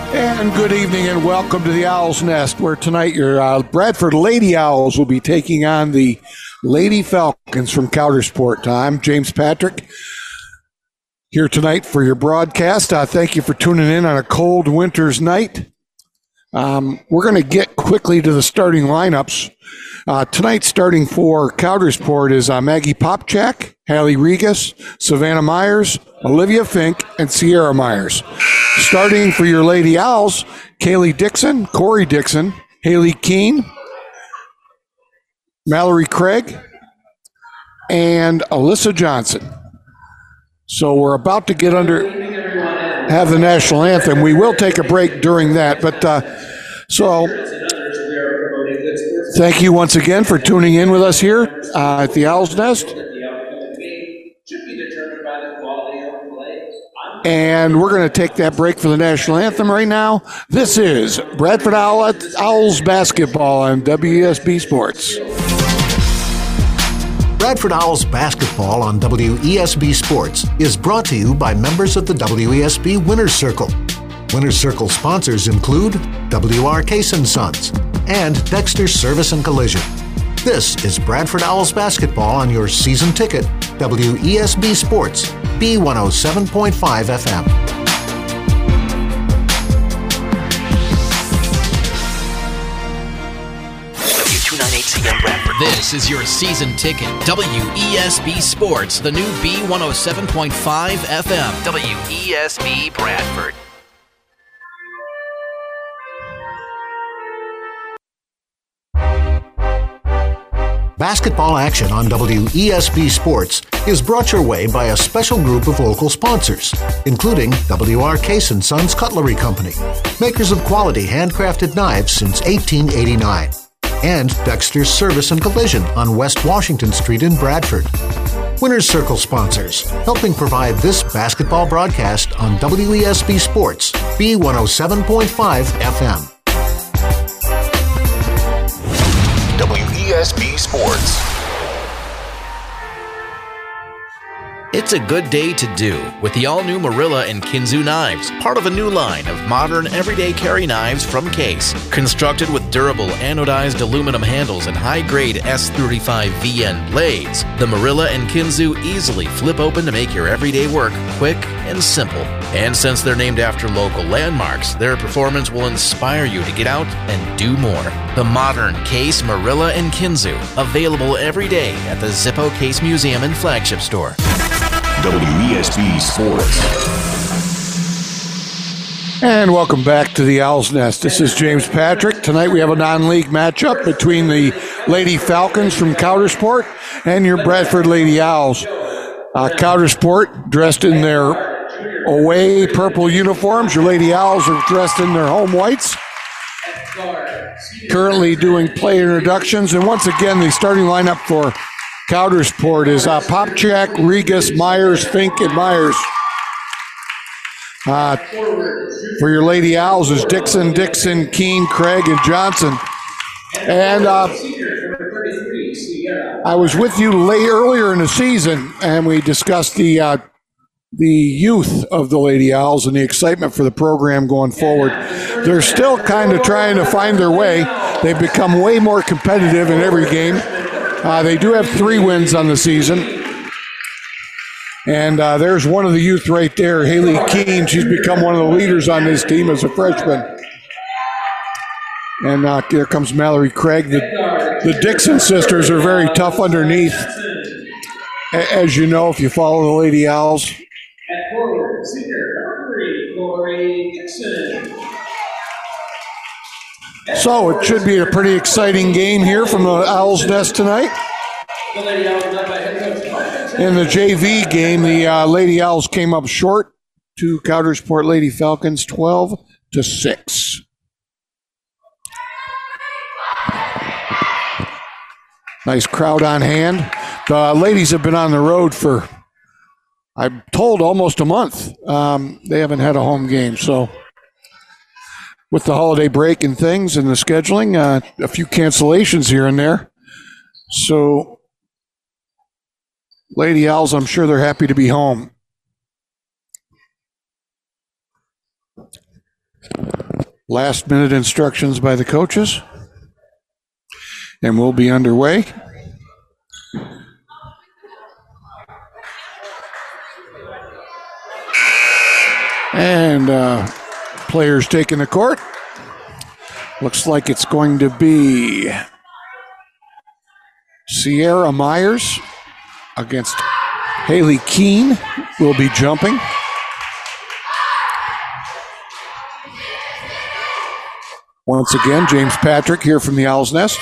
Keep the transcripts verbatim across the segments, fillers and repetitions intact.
And good evening and welcome to the Owl's Nest, where tonight your uh, Bradford Lady Owls will be taking on the Lady Falcons from Coudersport. I'm James Patrick, here tonight for your broadcast. Uh, thank you for tuning in on a cold winter's night. Um, we're going to get quickly to the starting lineups. Uh, tonight, starting for Coudersport is uh, Maggie Popchak, Hallie Regas, Savannah Myers, Olivia Fink, and Sierra Myers. Starting for your Lady Owls, Kaylee Dixon, Corey Dixon, Haley Keene, Mallory Craig, and Alyssa Johnson. So we're about to get under, have the national anthem. We will take a break during that, but uh, so thank you once again for tuning in with us here uh, at the Owl's Nest. And we're going to take that break for the national anthem right now. This is Bradford Owl- Owls basketball on W E S B Sports. Bradford Owls basketball on W E S B Sports is brought to you by members of the W E S B Winners Circle. Winners Circle sponsors include W R Case and Sons and Dexter's Service and Collision. This is Bradford Owls basketball on your season ticket, W E S B Sports, B one oh seven point five F M. W two ninety-eight C M Bradford. This is your season ticket, W E S B Sports, the new B one oh seven point five F M, W E S B Bradford. Basketball action on W E S B Sports is brought your way by a special group of local sponsors, including W R Case and Sons Cutlery Company, makers of quality handcrafted knives since eighteen eighty-nine, and Dexter's Service and Collision on West Washington Street in Bradford. Winners Circle sponsors, helping provide this basketball broadcast on W E S B Sports, B one oh seven point five F M. W E S B Sports. It's a good day to do with the all-new Marilla and Kinzu knives, part of a new line of modern everyday carry knives from Case. Constructed with durable anodized aluminum handles and high-grade S thirty-five V N blades, the Marilla and Kinzu easily flip open to make your everyday work quick and simple. And since they're named after local landmarks, their performance will inspire you to get out and do more. The modern Case Marilla and Kinzu, available every day at the Zippo Case Museum and Flagship Store. W E S B Sports. And welcome back to the Owl's Nest. This is James Patrick. Tonight we have a non-league matchup between the Lady Falcons from Coudersport and your Bradford Lady Owls. Uh, Coudersport dressed in their away purple uniforms. Your Lady Owls are dressed in their home whites. Currently doing player introductions. And once again, the starting lineup for Coudersport is uh, Popchak, Regas, Myers, Fink, and Myers. Uh, for your Lady Owls is Dixon, Dixon, Keene, Craig, and Johnson. And uh, I was with you late earlier in the season, and we discussed the uh, the youth of the Lady Owls and the excitement for the program going forward. They're still kind of trying to find their way. They've become way more competitive in every game. Uh, they do have three wins on the season. And uh, there's one of the youth right there, Haley Keene. She's become one of the leaders on this team as a freshman. And uh, here comes Mallory Craig. The, the Dixon sisters are very tough underneath, as you know, if you follow the Lady Owls. At forward, senior Corey Dixon. So it should be a pretty exciting game here from the Owl's Nest tonight. In the J V game, the uh, Lady Owls came up short to Coudersport Lady Falcons, twelve to six. Nice crowd on hand. The ladies have been on the road for, I'm told, almost a month. Um, they haven't had a home game, so with the holiday break and things and the scheduling, uh, a few cancellations here and there. So, Lady Owls, I'm sure they're happy to be home. Last minute instructions by the coaches. And we'll be underway. And uh, players taking the court. Looks like it's going to be Sierra Myers against Haley Keene will be jumping. Once again, James Patrick here from the Owl's Nest.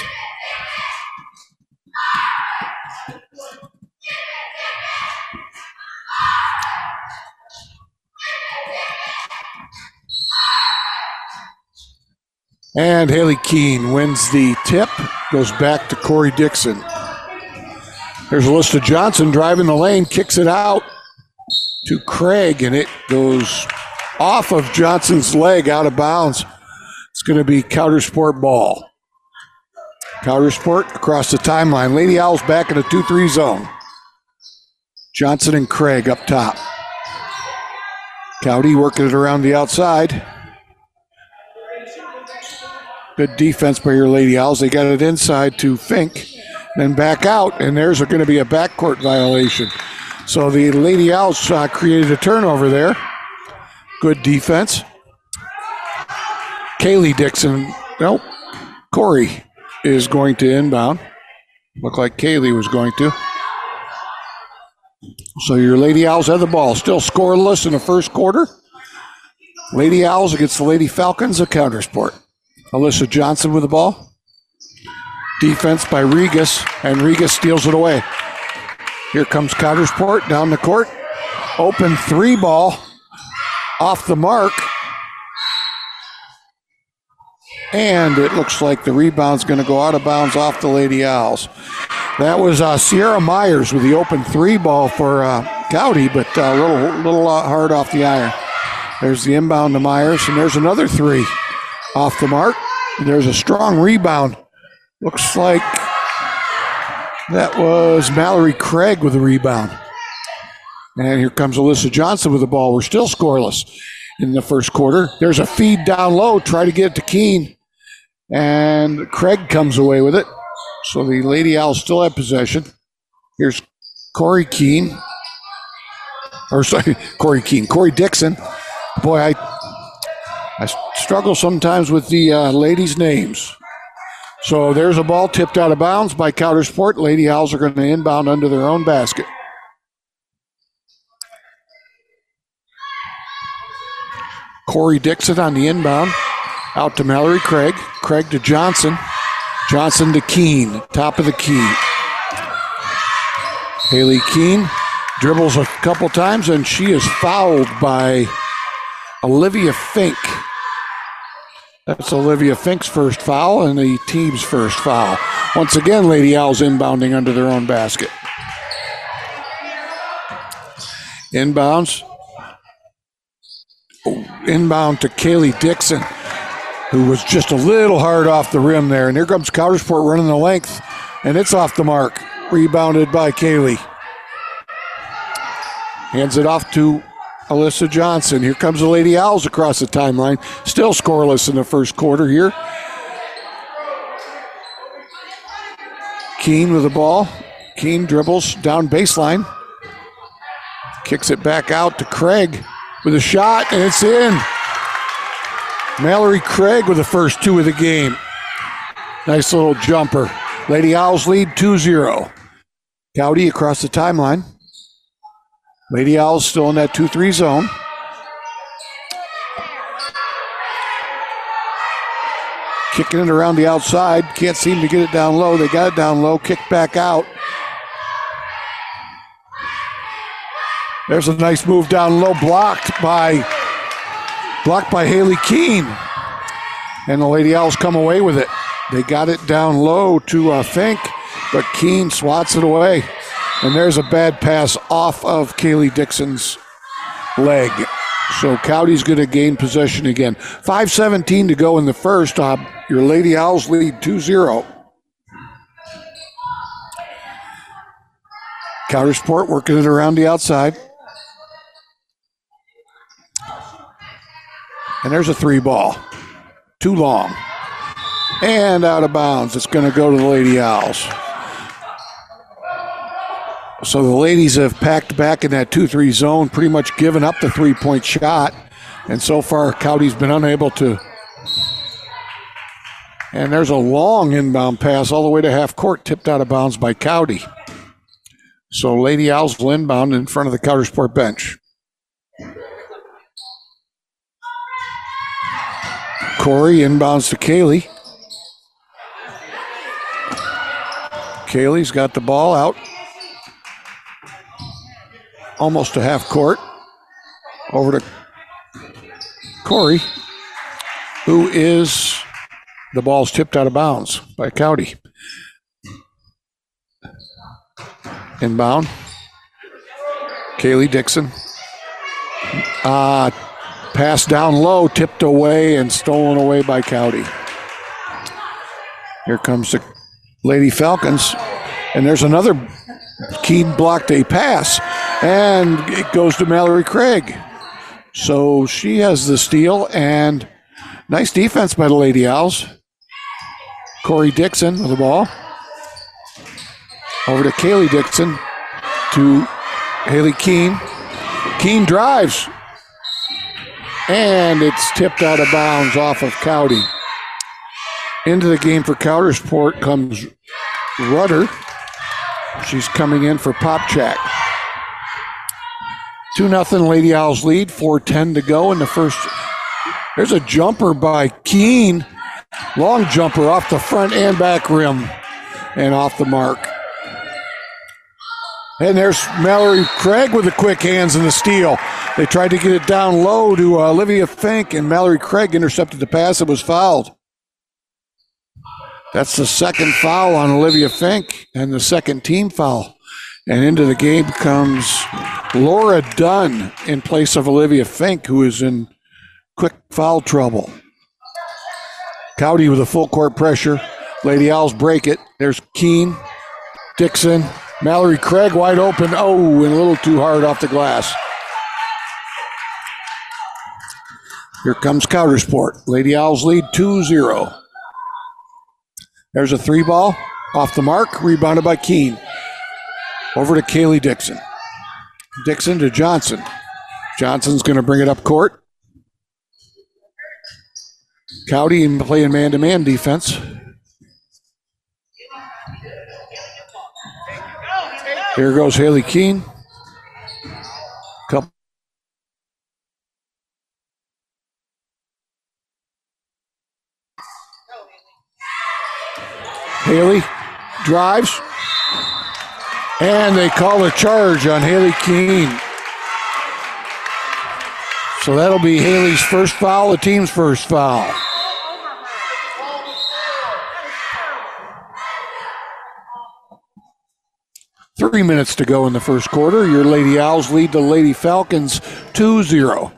And Haley Keene wins the tip, goes back to Corey Dixon. There's Alyssa Johnson driving the lane, kicks it out to Craig, and it goes off of Johnson's leg, out of bounds. It's going to be Coudersport ball. Coudersport across the timeline. Lady Owls back in a two three zone. Johnson and Craig up top. Cowdy working it around the outside. Good defense by your Lady Owls. They got it inside to Fink, then back out, and there's going to be a backcourt violation. So the Lady Owls uh, created a turnover there. Good defense. Kaylee Dixon, nope, Corey is going to inbound. Looked like Kaylee was going to. So your Lady Owls have the ball. Still scoreless in the first quarter. Lady Owls against the Lady Falcons of Coudersport. Alyssa Johnson with the ball. Defense by Regas, and Regas steals it away. Here comes Coudersport down the court. Open three ball off the mark. And it looks like the rebound's going to go out of bounds off the Lady Owls. That was uh, Sierra Myers with the open three ball for uh, Cowdy, but a uh, little, little uh, hard off the iron. There's the inbound to Myers, and there's another three off the mark. And there's a strong rebound. Looks like that was Mallory Craig with the rebound. And here comes Alyssa Johnson with the ball. We're still scoreless in the first quarter. There's a feed down low. Try to get it to Keene. And Craig comes away with it. So the Lady Owls still have possession. Here's Corey Keene. Or sorry, Corey Keene. Corey Dixon. Boy, I I struggle sometimes with the uh, ladies' names. So there's a ball tipped out of bounds by Coudersport. Lady Owls are going to inbound under their own basket. Corey Dixon on the inbound. Out to Mallory Craig. Craig to Johnson. Johnson to Keene. Top of the key. Haley Keene dribbles a couple times, and she is fouled by Olivia Fink. That's Olivia Fink's first foul and the team's first foul. Once again, Lady Owls inbounding under their own basket. Inbounds. Inbound to Kaylee Dixon, who was just a little hard off the rim there. And here comes Coudersport running the length, and it's off the mark. Rebounded by Kaylee. Hands it off to Alyssa Johnson. Here comes the Lady Owls across the timeline. Still scoreless in the first quarter here. Keene with the ball. Keene dribbles down baseline. Kicks it back out to Craig with a shot, and it's in. Mallory Craig with the first two of the game. Nice little jumper. Lady Owls lead two zero. Cowdy across the timeline. Lady Owls still in that two three zone. Kicking it around the outside. Can't seem to get it down low. They got it down low. Kicked back out. There's a nice move down low. Blocked by, blocked by Haley Keene. And the Lady Owls come away with it. They got it down low to uh, Fink, but Keene swats it away. And there's a bad pass off of Kaylee Dixon's leg. So Cowdy's going to gain possession again. five seventeen to go in the first. Uh, your Lady Owls lead two zero. Coudersport working it around the outside. And there's a three ball. too long. And out of bounds. It's going to go to the Lady Owls. So the ladies have packed back in that two three zone, pretty much given up the three-point shot. And so far, Cowdy's been unable to. And there's a long inbound pass all the way to half court, tipped out of bounds by Cowdy. So Lady Owls will inbound in front of the Couder Sport bench. Corey inbounds to Kaylee. Kaylee's got the ball out. Almost to half court. Over to Corey, who is, the ball's tipped out of bounds by Cowdy. Inbound. Kaylee Dixon. Uh, pass down low, tipped away and stolen away by Cowdy. Here comes the Lady Falcons. And there's another. Keene blocked a pass. And it goes to Mallory Craig. So she has the steal, and nice defense by the Lady Owls. Corey Dixon with the ball. Over to Kaylee Dixon. To Haley Keene. Keene drives. And it's tipped out of bounds off of Cowdy. Into the game for Couder Sport comes Rudder. She's coming in for Popchak. two nothing Lady Owls lead, four ten to go in the first. There's a jumper by Keene. Long jumper off the front and back rim and off the mark. And there's Mallory Craig with the quick hands and the steal. They tried to get it down low to uh, Olivia Fink, and Mallory Craig intercepted the pass and was fouled. That's the second foul on Olivia Fink and the second team foul. And into the game comes Laura Dunn in place of Olivia Fink, who is in quick foul trouble. Cowdy with a full court pressure. Lady Owls break it. There's Keene, Dixon, Mallory Craig wide open. Oh, and a little too hard off the glass. Here comes Couder Sport. Lady Owls lead two zero. There's a three ball off the mark, rebounded by Keene. Over to Kaylee Dixon. Dixon to Johnson. Johnson's going to bring it up court. Cowdy playing man-to-man defense. Here goes Haley Keene. Couple. Haley drives. And they call a charge on Haley Keene. So that'll be Haley's first foul, the team's first foul. Three minutes to go in the first quarter. Your Lady Owls lead the Lady Falcons two zero.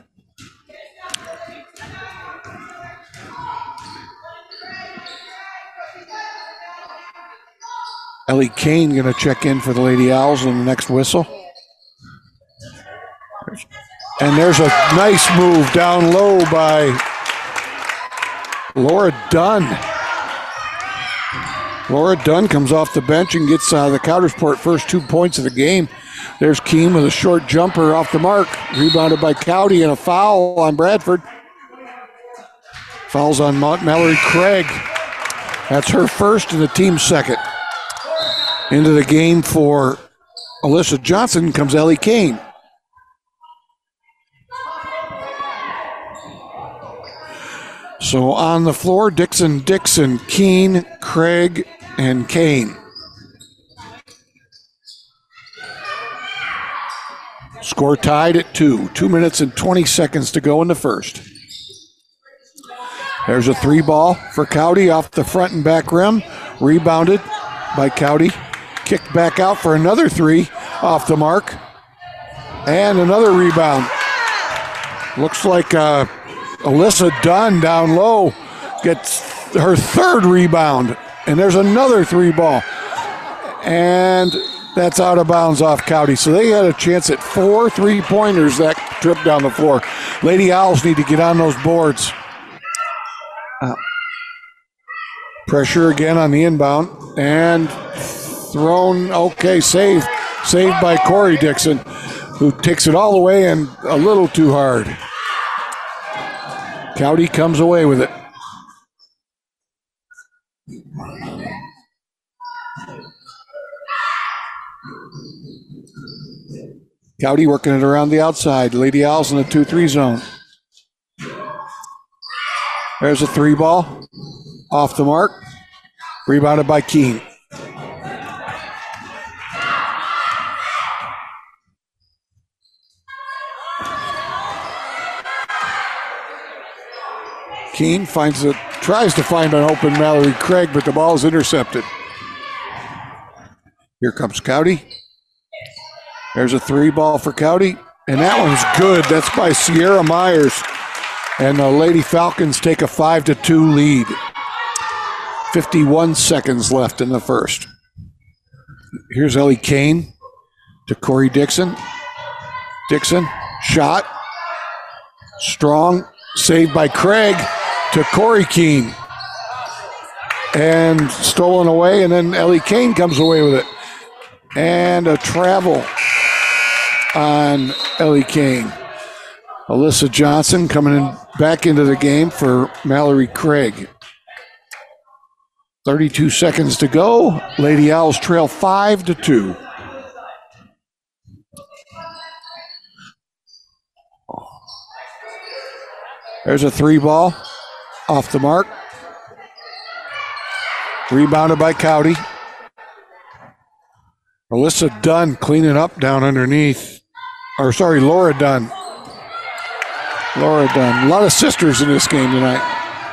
Ellie Kane going to check in for the Lady Owls on the next whistle. And there's a nice move down low by Laura Dunn. Laura Dunn comes off the bench and gets uh, the Couder Sport first two points of the game. There's Keene with a short jumper off the mark. Rebounded by Cowdy and a foul on Bradford. Fouls on Mallory Craig. That's her first and the team's second. Into the game for Alyssa Johnson comes Ellie Kane. So on the floor, Dixon, Dixon, Keene, Craig, and Kane. Score tied at two. Two minutes and twenty seconds to go in the first. There's a three ball for Cowdy off the front and back rim. Rebounded by Cowdy. Kicked back out for another three off the mark. And another rebound. Looks like uh, Alyssa Dunn down low gets her third rebound. And there's another three ball. And that's out of bounds off Cowdy. So they had a chance at four three-pointers that trip down the floor. Lady Owls need to get on those boards. Uh, pressure again on the inbound. And thrown, okay, saved. Saved by Corey Dixon, who takes it all the way and a little too hard. Cowdy comes away with it. Cowdy working it around the outside. Lady Owls in the two three zone. There's a three ball. Off the mark. Rebounded by Keene. Keene finds it, tries to find an open Mallory Craig, but the ball is intercepted. Here comes Cowdy. There's a three ball for Cowdy, and that one's good. That's by Sierra Myers. And the Lady Falcons take a five to two lead. fifty-one seconds left in the first. Here's Ellie Kane to Corey Dixon. Dixon, shot. Strong, saved by Craig to Corey Keene. And stolen away, and then Ellie Kane comes away with it. And a travel on Ellie Kane. Alyssa Johnson coming in back into the game for Mallory Craig. thirty-two seconds to go. Lady Owls trail five to two. There's a three ball off the mark. Rebounded by Cowdy. Alyssa Dunn cleaning up down underneath. Or sorry, Laura Dunn. Laura Dunn. A lot of sisters in this game tonight.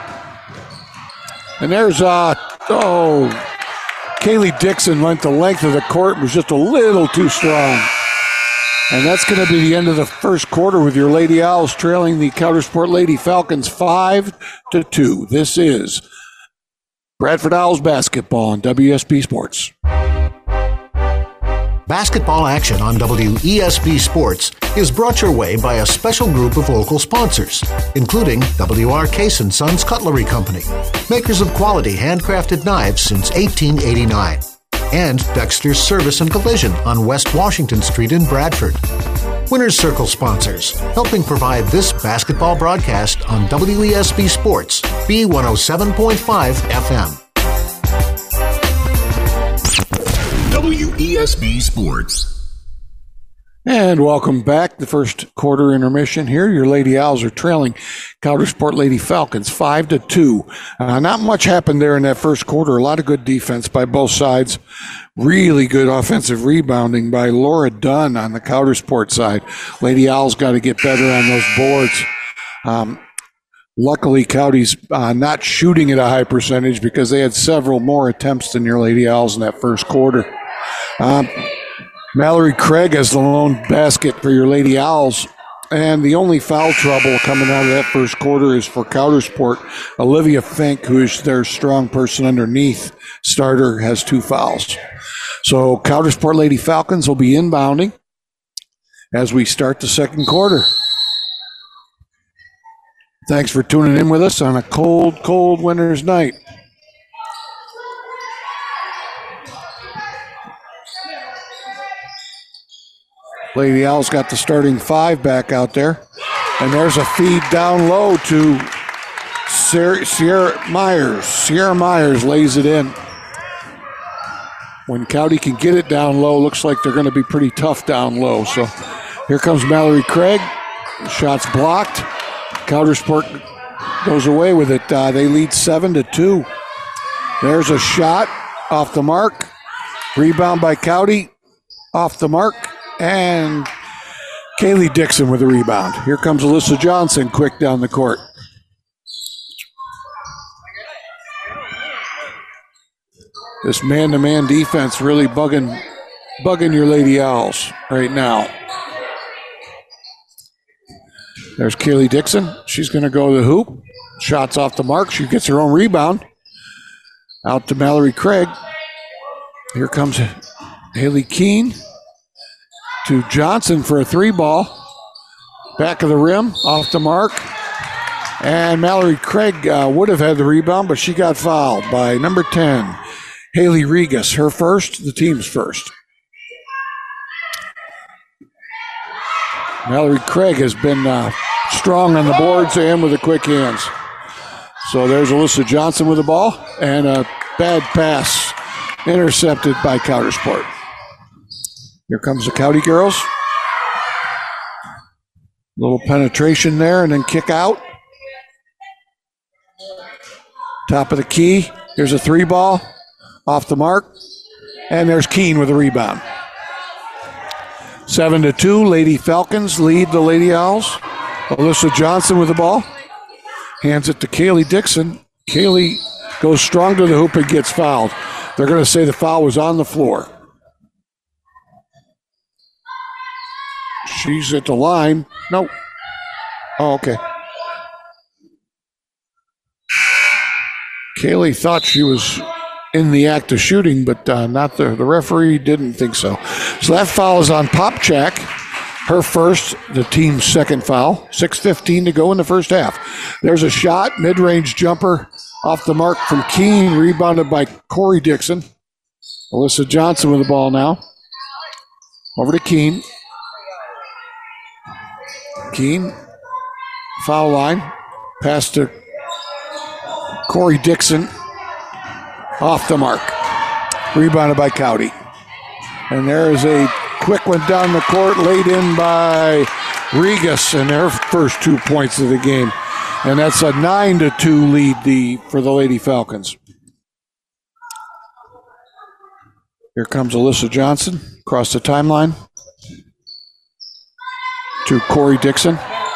And there's, uh, oh, Kaylee Dixon went the length of the court, was just a little too strong. And that's going to be the end of the first quarter with your Lady Owls trailing the Coudersport Lady Falcons five to two. This is Bradford Owls basketball on W S B Sports. Basketball action on W E S B Sports is brought your way by a special group of local sponsors, including W R Case and Sons Cutlery Company, makers of quality handcrafted knives since eighteen eighty-nine, and Dexter's Service and Collision on West Washington Street in Bradford. Winner's Circle sponsors, helping provide this basketball broadcast on W E S B Sports, B one oh seven point five F M. W E S B Sports. And welcome back. The first quarter intermission here. Your Lady Owls are trailing Coudersport Lady Falcons five to two. Uh, not much happened there in that first quarter. A lot of good defense by both sides. Really good offensive rebounding by Laura Dunn on the Coudersport side. Lady Owls got to get better on those boards. Um, luckily, Cowdy's uh, not shooting at a high percentage because they had several more attempts than your Lady Owls in that first quarter. Um, Mallory Craig has the lone basket for your Lady Owls. And the only foul trouble coming out of that first quarter is for Coudersport. Olivia Fink, who is their strong person underneath starter, has two fouls. So Coudersport Lady Falcons will be inbounding as we start the second quarter. Thanks for tuning in with us on a cold, cold winter's night. Lady Owls got the starting five back out there. And there's a feed down low to Sierra, Sierra Myers. Sierra Myers lays it in. When Cowdy can get it down low, looks like they're going to be pretty tough down low. So here comes Mallory Craig. Shot's blocked. Coudersport goes away with it. Uh, they lead seven to two. There's a shot off the mark. Rebound by Cowdy. Off the mark. And Kaylee Dixon with a rebound. Here comes Alyssa Johnson quick down the court. This man-to-man defense really bugging, bugging your Lady Owls right now. There's Kaylee Dixon. She's going to go to the hoop. Shots off the mark. She gets her own rebound. Out to Mallory Craig. Here comes Haley Keene. To Johnson for a three ball. Back of the rim, off the mark. And Mallory Craig uh, would have had the rebound, but she got fouled by number ten, Haley Regas. Her first, the team's first. Mallory Craig has been uh, strong on the boards and with the quick hands. So there's Alyssa Johnson with the ball, and a bad pass intercepted by Coudersport. Here comes the Cowdy girls. Little penetration there and then kick out. Top of the key. Here's a three ball off the mark. And there's Keene with a rebound. Seven to two, Lady Falcons lead the Lady Owls. Alyssa Johnson with the ball. Hands it to Kaylee Dixon. Kaylee goes strong to the hoop and gets fouled. They're going to say the foul was on the floor. She's at the line. Nope. Oh, okay. Kaylee thought she was in the act of shooting, but uh, not the, the referee didn't think so. So that foul is on Popchak. Her first, the team's second foul. six fifteen to go in the first half. There's a shot, mid-range jumper off the mark from Keene, rebounded by Corey Dixon. Alyssa Johnson with the ball now. Over to Keene. Keene, foul line. Pass to Corey Dixon. Off the mark. Rebounded by Cowdy. And there is a quick one down the court, laid in by Regas, and their first two points of the game. And that's a nine to two lead the, for the Lady Falcons. Here comes Alyssa Johnson across the timeline to Corey Dixon.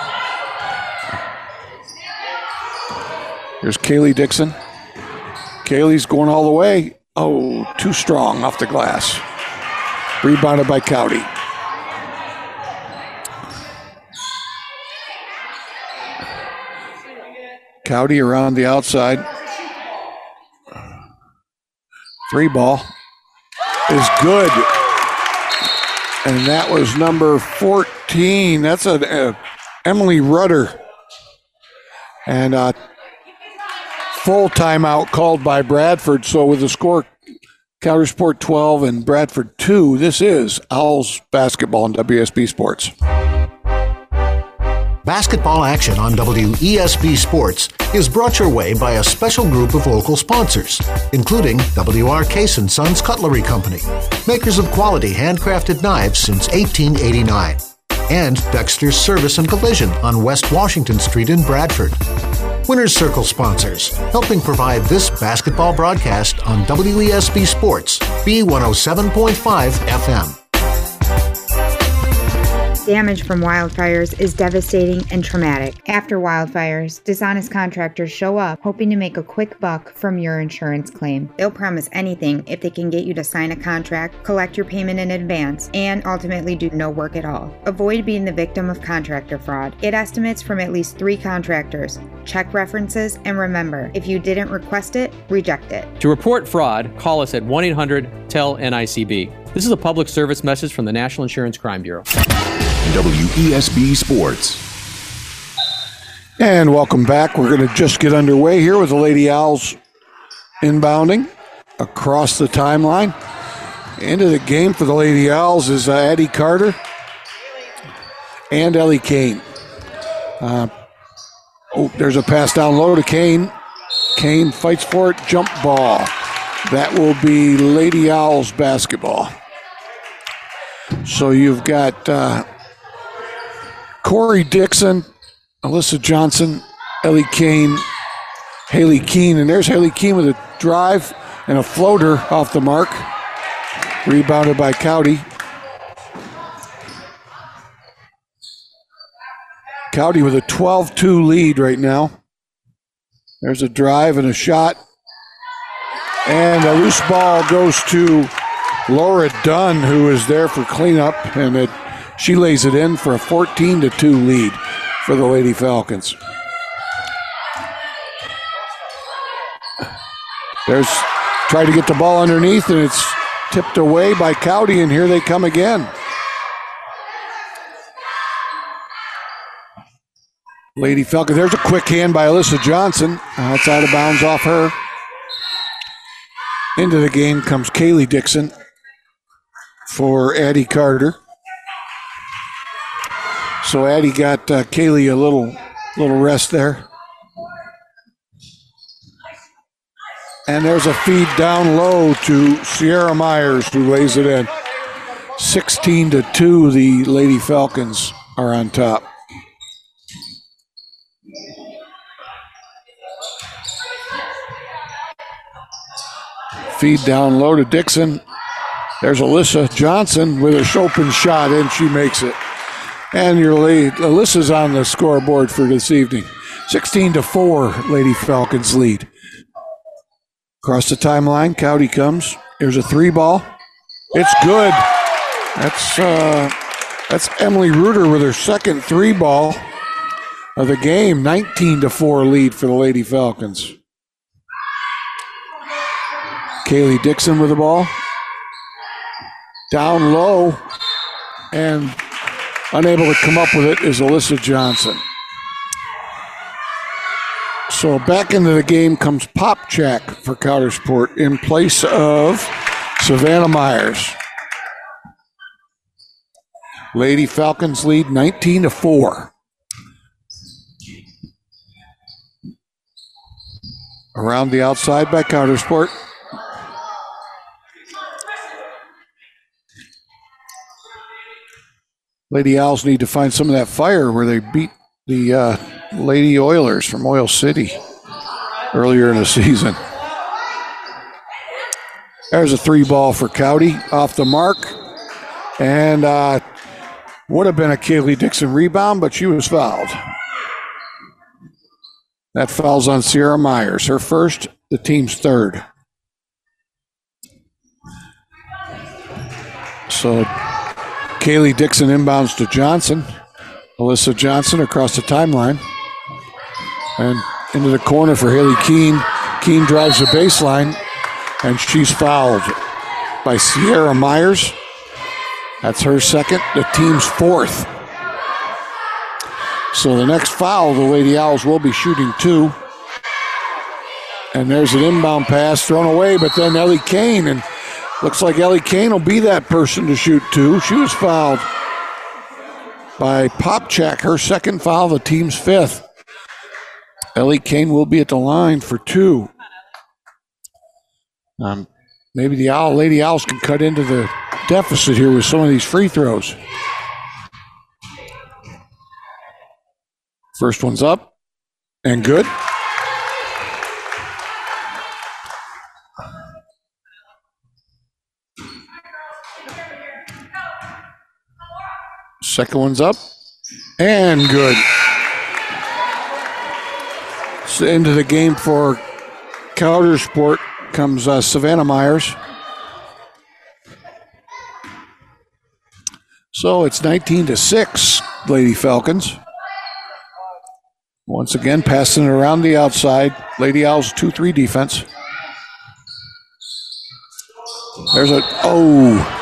Here's Kaylee Dixon. Kaylee's going all the way. Oh, too strong off the glass. Rebounded by Cowdy. Cowdy around the outside. Three ball is good. And that was number fourteen. That's a, a Emily Rudder. And uh full timeout called by Bradford. So with the score, Coudersport twelve and Bradford two, this is Owls basketball on W S B Sports. Basketball action on W E S B Sports is brought your way by a special group of local sponsors, including W R Case and Sons Cutlery Company, makers of quality handcrafted knives since eighteen eighty-nine, and Dexter's Service and Collision on West Washington Street in Bradford. Winner's Circle sponsors, helping provide this basketball broadcast on W E S B Sports, B one oh seven point five F M. Damage from wildfires is devastating and traumatic. After wildfires, dishonest contractors show up hoping to make a quick buck from your insurance claim. They'll promise anything if they can get you to sign a contract, collect your payment in advance, and ultimately do no work at all. Avoid being the victim of contractor fraud. Get estimates from at least three contractors. Check references, and remember, if you didn't request it, reject it. To report fraud, call us at one eight hundred T E L N I C B. This is a public service message from the National Insurance Crime Bureau. W E S B Sports. And welcome back. We're going to just get underway here with the Lady Owls inbounding across the timeline. Into the game for the Lady Owls is uh, Addie Carter and Ellie Kane. Uh, oh, there's a pass down low to Kane. Kane fights for it. Jump ball. That will be Lady Owls basketball. So you've got uh, Corey Dixon, Alyssa Johnson, Ellie Kane, Haley Keene. And there's Haley Keene with a drive and a floater off the mark. Rebounded by Cowdy. Cowdy with a twelve two lead right now. There's a drive and a shot. And a loose ball goes to Laura Dunn, who is there for cleanup, and it, she lays it in for a fourteen to two lead for the Lady Falcons. There's try to get the ball underneath, and it's tipped away by Cowdy, and here they come again. Lady Falcons. There's a quick hand by Alyssa Johnson. Uh, it's out of bounds off her. Into the game comes Kaylee Dixon for Addie Carter. So Addie got uh, Kaylee a little, little rest there. And there's a feed down low to Sierra Myers, who lays it in. sixteen to two, the Lady Falcons are on top. Feed down low to Dixon. There's Alyssa Johnson with a open shot, and she makes it. And your lead, Alyssa's on the scoreboard for this evening. sixteen to four, Lady Falcons lead. Across the timeline, Cowdy comes. Here's a three ball. It's good. That's uh, that's Emily Reuter with her second three ball of the game. nineteen to four lead for the Lady Falcons. Kaylee Dixon with the ball. Down low, and unable to come up with it is Alyssa Johnson. So back into the game comes Popchak for Coudersport in place of Savannah Myers. Lady Falcons lead nineteen to four. Around the outside by Coudersport. Lady Owls need to find some of that fire where they beat the uh, Lady Oilers from Oil City earlier in the season. There's a three ball for Cowdy off the mark. And uh, would have been a Kaylee Dixon rebound, but she was fouled. That foul's on Sierra Myers. Her first, the team's third. So Kaylee Dixon inbounds to Johnson. Alyssa Johnson across the timeline. And into the corner for Haley Keene. Keene drives the baseline, and she's fouled by Sierra Myers. That's her second, the team's fourth. So the next foul, the Lady Owls will be shooting two. And there's an inbound pass thrown away, but then Ellie Kane, and looks like Ellie Kane will be that person to shoot two. She was fouled by Popchak, her second foul, the team's fifth. Ellie Kane will be at the line for two. Um, maybe the Owl, Lady Owls can cut into the deficit here with some of these free throws. First one's up and good. Second one's up and good. So into the game for Coudersport comes uh, Savannah Myers. So it's nineteen to six, Lady Falcons. Once again, passing it around the outside. Lady Owls two three defense. There's a, oh.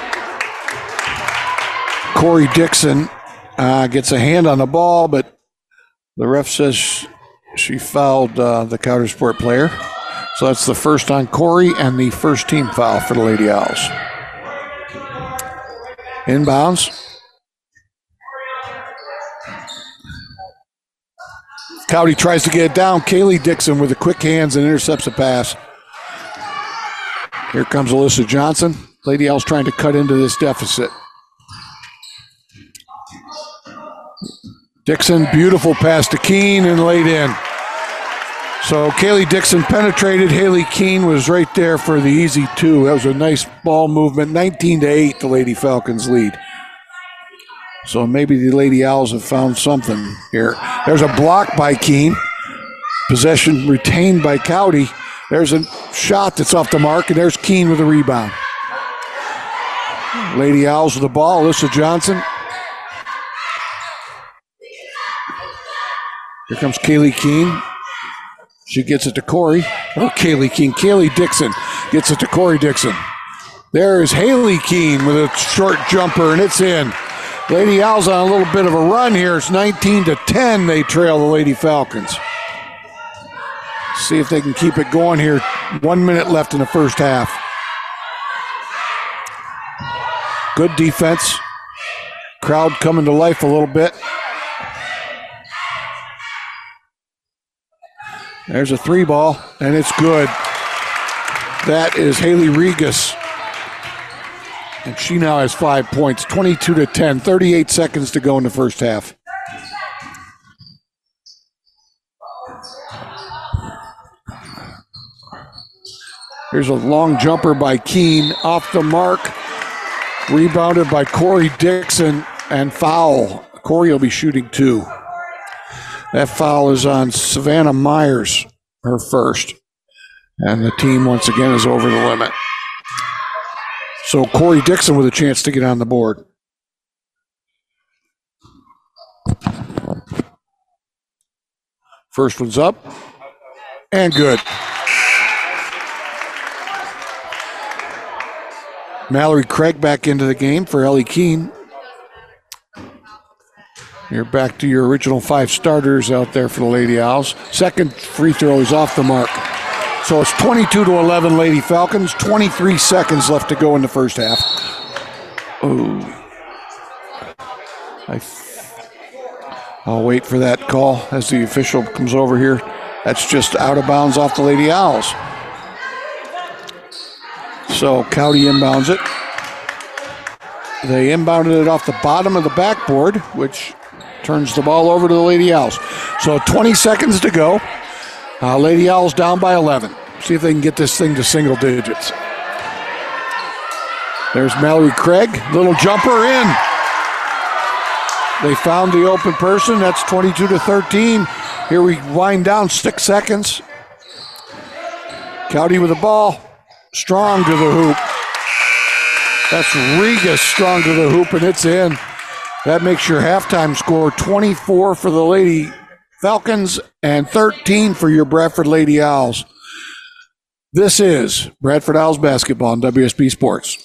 Corey Dixon uh, gets a hand on the ball, but the ref says she fouled uh, the Coudersport player. So that's the first on Corey and the first team foul for the Lady Owls. Inbounds. Cowdy tries to get it down. Kaylee Dixon with the quick hands and intercepts a pass. Here comes Alyssa Johnson. Lady Owls trying to cut into this deficit. Dixon, beautiful pass to Keene and laid in. So Kaylee Dixon penetrated. Haley Keene was right there for the easy two. That was a nice ball movement. nineteen to eight, the Lady Falcons lead. So maybe the Lady Owls have found something here. There's a block by Keene. Possession retained by Cowdy. There's a shot that's off the mark, and there's Keene with a rebound. Lady Owls with the ball. Alyssa Johnson. Here comes Kaylee Keene. She gets it to Corey. Oh, Kaylee Keene. Kaylee Dixon gets it to Corey Dixon. There is Haley Keene with a short jumper, and it's in. Lady Owls on a little bit of a run here. It's nineteen to ten. They trail the Lady Falcons. See if they can keep it going here. One minute left in the first half. Good defense. Crowd coming to life a little bit. There's a three ball, and it's good. That is Haley Regas. And she now has five points, twenty-two to ten, thirty-eight seconds to go in the first half. Here's a long jumper by Keene, off the mark. Rebounded by Corey Dixon, and foul. Corey will be shooting two. That foul is on Savannah Myers, her first. And the team once again is over the limit. So Corey Dixon with a chance to get on the board. First one's up. And good. Mallory Craig back into the game for Ellie Keene. You're back to your original five starters out there for the Lady Owls. Second free throw is off the mark. So it's twenty-two to eleven Lady Falcons. twenty-three seconds left to go in the first half. Oh. I I'll wait for that call as the official comes over here. That's just out of bounds off the Lady Owls. So Cowdy inbounds it. They inbounded it off the bottom of the backboard, which turns the ball over to the Lady Owls. So twenty seconds to go. Uh, Lady Owls down by eleven. See if they can get this thing to single digits. There's Mallory Craig. Little jumper in. They found the open person. That's twenty-two to thirteen. Here we wind down six seconds. Cowdy with the ball. Strong to the hoop. That's Regas strong to the hoop, and it's in. That makes your halftime score twenty-four for the Lady Falcons and thirteen for your Bradford Lady Owls. This is Bradford Owls basketball on W S B Sports.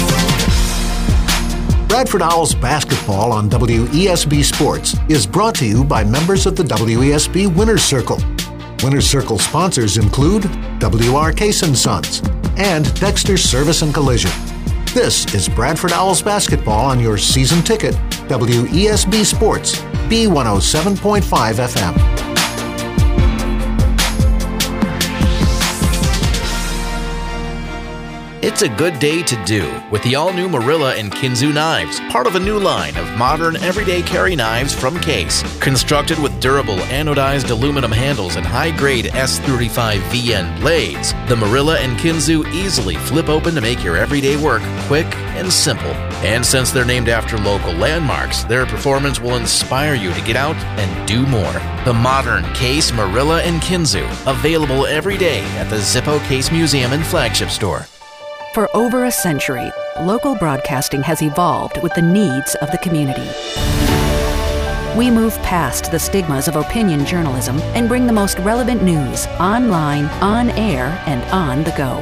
Bradford Owls basketball on W E S B Sports is brought to you by members of the W E S B Winners Circle. Winners Circle sponsors include W R Case and Sons and Dexter's Service and Collision. This is Bradford Owls basketball on your season ticket, W E S B Sports, B one oh seven point five F M. It's a good day to do with the all-new Marilla and Kinzu knives, part of a new line of modern everyday carry knives from Case. Constructed with durable anodized aluminum handles and high-grade S thirty-five V N blades, the Marilla and Kinzu easily flip open to make your everyday work quick and simple. And since they're named after local landmarks, their performance will inspire you to get out and do more. The modern Case Marilla and Kinzu, available every day at the Zippo Case Museum and Flagship Store. For over a century, local broadcasting has evolved with the needs of the community. We move past the stigmas of opinion journalism and bring the most relevant news online, on air, and on the go.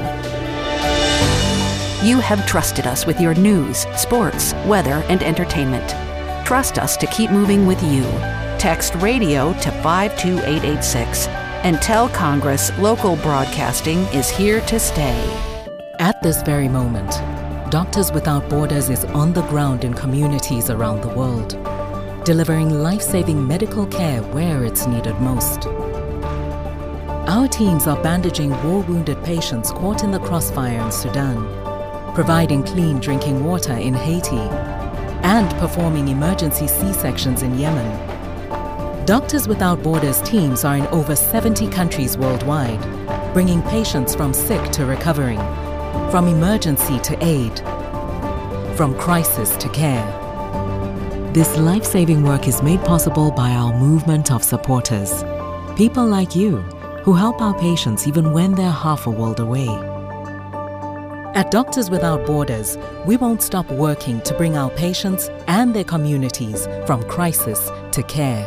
You have trusted us with your news, sports, weather, and entertainment. Trust us to keep moving with you. Text radio to five two eight eight six and tell Congress local broadcasting is here to stay. At this very moment, Doctors Without Borders is on the ground in communities around the world, delivering life-saving medical care where it's needed most. Our teams are bandaging war-wounded patients caught in the crossfire in Sudan, providing clean drinking water in Haiti, and performing emergency C-sections in Yemen. Doctors Without Borders teams are in over seventy countries worldwide, bringing patients from sick to recovering, from emergency to aid, from crisis to care. This life-saving work is made possible by our movement of supporters, people like you who help our patients even when they're half a world away. At Doctors Without Borders, we won't stop working to bring our patients and their communities from crisis to care.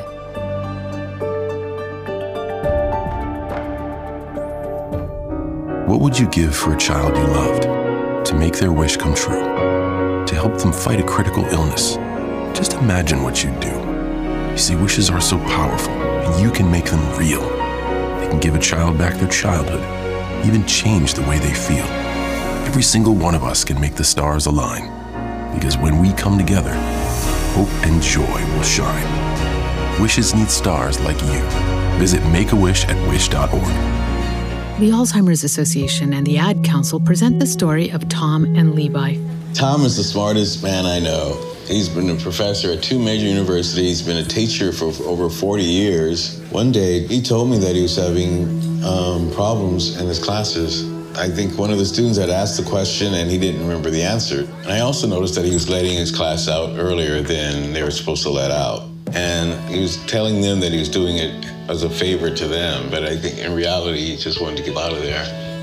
What would you give for a child you loved? To make their wish come true? To help them fight a critical illness? Just imagine what you'd do. You see, wishes are so powerful, and you can make them real. They can give a child back their childhood, even change the way they feel. Every single one of us can make the stars align, because when we come together, hope and joy will shine. Wishes need stars like you. Visit Make-A-Wish at wish dot org. The Alzheimer's Association and the Ad Council present the story of Tom and Levi. Tom is the smartest man I know. He's been a professor at two major universities, been a teacher for over forty years. One day, he told me that he was having um, problems in his classes. I think one of the students had asked the question and he didn't remember the answer. And I also noticed that he was letting his class out earlier than they were supposed to let out. And he was telling them that he was doing it as a favor to them, but I think in reality, he just wanted to get out of there.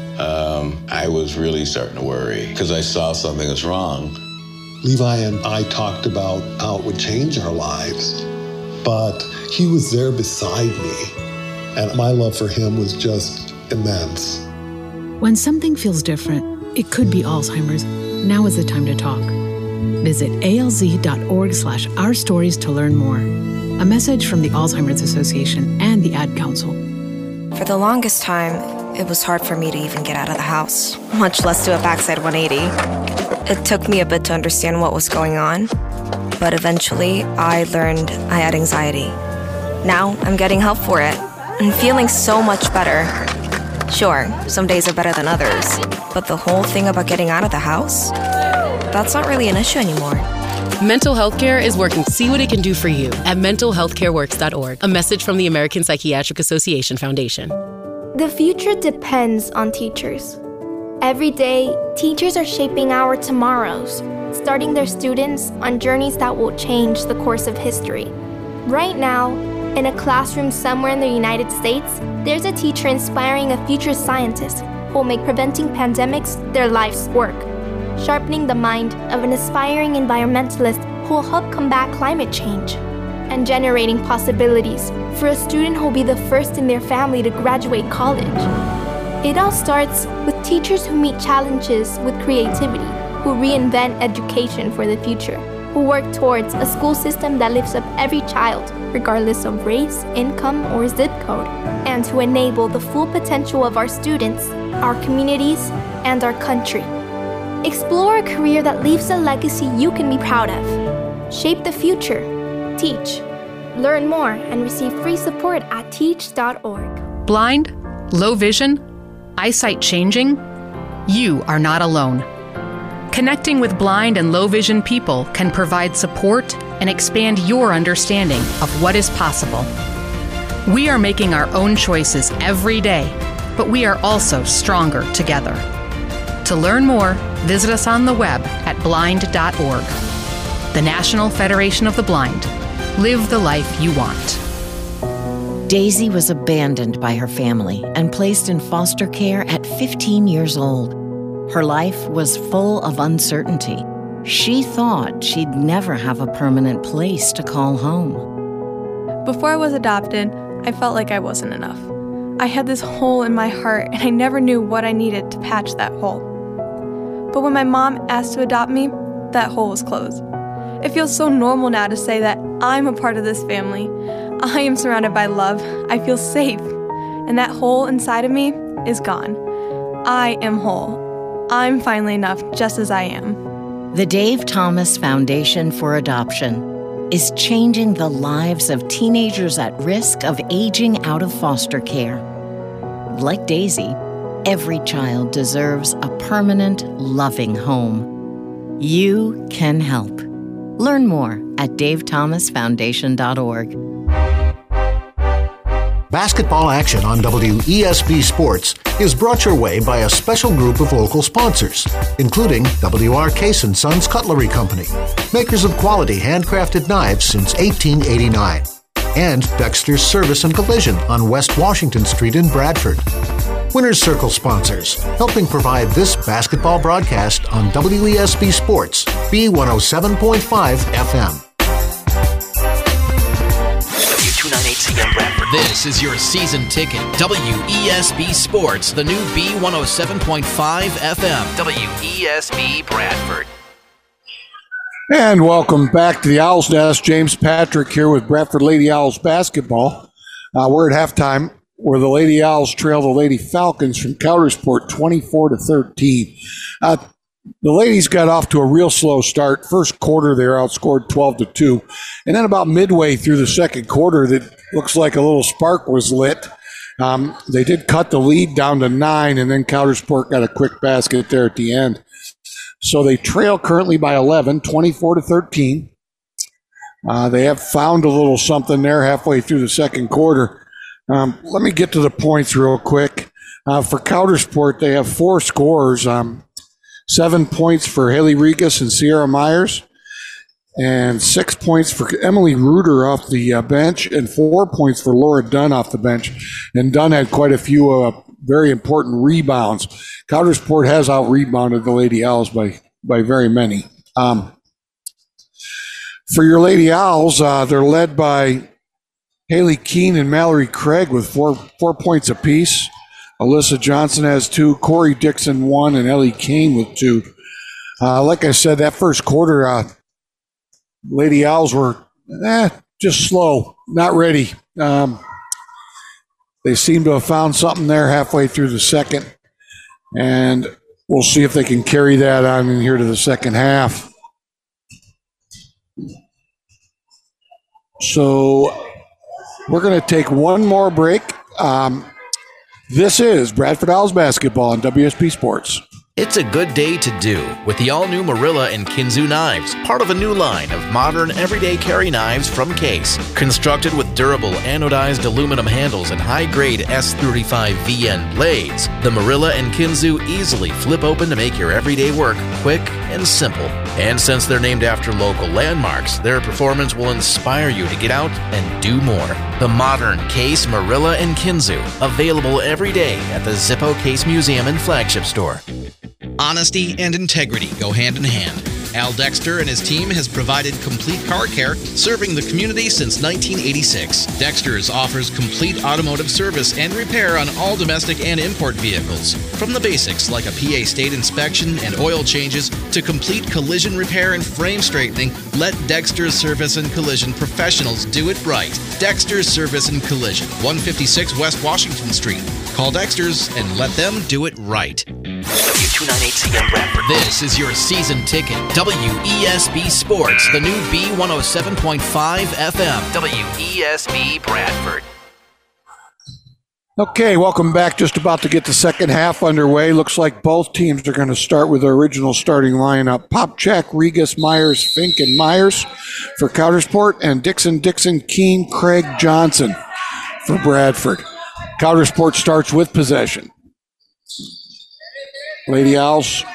Um, I was really starting to worry because I saw something was wrong. Levi and I talked about how it would change our lives, but he was there beside me, and my love for him was just immense. When something feels different, it could be Alzheimer's. Now is the time to talk. Visit alz.org slash our stories to learn more. A message from the Alzheimer's Association and the Ad Council. For the longest time, it was hard for me to even get out of the house, much less do a backside one eighty. It took me a bit to understand what was going on, but eventually I learned I had anxiety. Now I'm getting help for it and feeling so much better. Sure, some days are better than others, but the whole thing about getting out of the house, that's not really an issue anymore. Mental health care is working to see what it can do for you at mental health care works dot org. A message from the American Psychiatric Association Foundation. The future depends on teachers. Every day, teachers are shaping our tomorrows, starting their students on journeys that will change the course of history. Right now, in a classroom somewhere in the United States, there's a teacher inspiring a future scientist who will make preventing pandemics their life's work, sharpening the mind of an aspiring environmentalist who will help combat climate change, and generating possibilities for a student who will be the first in their family to graduate college. It all starts with teachers who meet challenges with creativity, who reinvent education for the future, who work towards a school system that lifts up every child, regardless of race, income, or zip code, and to enable the full potential of our students, our communities, and our country. Explore a career that leaves a legacy you can be proud of. Shape the future. Teach. Learn more and receive free support at teach dot org. Blind? Low vision? Eyesight changing? You are not alone. Connecting with blind and low vision people can provide support and expand your understanding of what is possible. We are making our own choices every day, but we are also stronger together. To learn more, visit us on the web at blind dot org. The National Federation of the Blind. Live the life you want. Daisy was abandoned by her family and placed in foster care at fifteen years old. Her life was full of uncertainty. She thought she'd never have a permanent place to call home. Before I was adopted, I felt like I wasn't enough. I had this hole in my heart, and I never knew what I needed to patch that hole. But when my mom asked to adopt me, that hole was closed. It feels so normal now to say that I'm a part of this family. I am surrounded by love. I feel safe. And that hole inside of me is gone. I am whole. I'm finally enough just as I am. The Dave Thomas Foundation for Adoption is changing the lives of teenagers at risk of aging out of foster care. Like Daisy, every child deserves a permanent, loving home. You can help. Learn more at dave thomas foundation dot org. Basketball action on W E S B Sports is brought your way by a special group of local sponsors, including W R Case and Sons Cutlery Company, makers of quality handcrafted knives since eighteen eighty-nine, and Dexter's Service and Collision on West Washington Street in Bradford. Winner's Circle sponsors, helping provide this basketball broadcast on W E S B Sports, B one oh seven point five F M. W two ninety-eight C M Bradford. This is your season ticket. W E S B Sports, the new B one oh seven point five F M. W E S B Bradford. And welcome back to the Owl's Nest. James Patrick here with Bradford Lady Owls basketball. Uh, we're at halftime where the Lady Owls trail the Lady Falcons from Coudersport twenty-four to thirteen. Uh, the ladies got off to a real slow start. First quarter, they were outscored twelve to two. And then about midway through the second quarter, that looks like a little spark was lit. Um, they did cut the lead down to nine, and then Coudersport got a quick basket there at the end. So they trail currently by eleven, twenty-four to thirteen. Uh, they have found a little something there halfway through the second quarter. Um, let me get to the points real quick. Uh, for Coudersport, they have four scorers. Um, seven points for Haley Regas and Sierra Myers, and six points for Emily Reuter off the uh, bench, and four points for Laura Dunn off the bench. And Dunn had quite a few uh, very important rebounds. Coudersport has out-rebounded the Lady Owls by, by very many. Um, for your Lady Owls, uh, they're led by Haley Keene and Mallory Craig with four four points apiece. Alyssa Johnson has two, Corey Dixon one, and Ellie Kane with two. Uh, like I said, that first quarter, uh, Lady Owls were eh, just slow, not ready. Um, they seem to have found something there halfway through the second, and we'll see if they can carry that on in here to the second half. So we're going to take one more break. Um, this is Bradford Owls basketball on W S B Sports. It's a good day to do with the all-new Marilla and Kinzu knives, part of a new line of modern everyday carry knives from Case. Constructed with durable anodized aluminum handles and high-grade S thirty-five V N blades, the Marilla and Kinzu easily flip open to make your everyday work quick and simple. And since they're named after local landmarks, their performance will inspire you to get out and do more. The modern Case Marilla and Kinzu, available every day at the Zippo Case Museum and Flagship Store. Honesty and integrity go hand in hand. Al Dexter and his team has provided complete car care, serving the community since nineteen eighty-six. Dexter's offers complete automotive service and repair on all domestic and import vehicles. From the basics like a P A state inspection and oil changes to complete collision repair and frame straightening, let Dexter's Service and Collision professionals do it right. Dexter's Service and Collision, one fifty-six West Washington Street. Call Dexter's and let them do it right. W two ninety-eight C M Bradford. This is your season ticket. W E S B Sports, the new B one oh seven point five F M. W E S B Bradford. Okay, welcome back. Just about to get the second half underway. Looks like both teams are going to start with their original starting lineup. Popchak, Regas, Myers, Fink, and Myers for Coudersport, and Dixon, Dixon, Keene, Craig, Johnson for Bradford. Coudersport starts with possession. Lady Owls,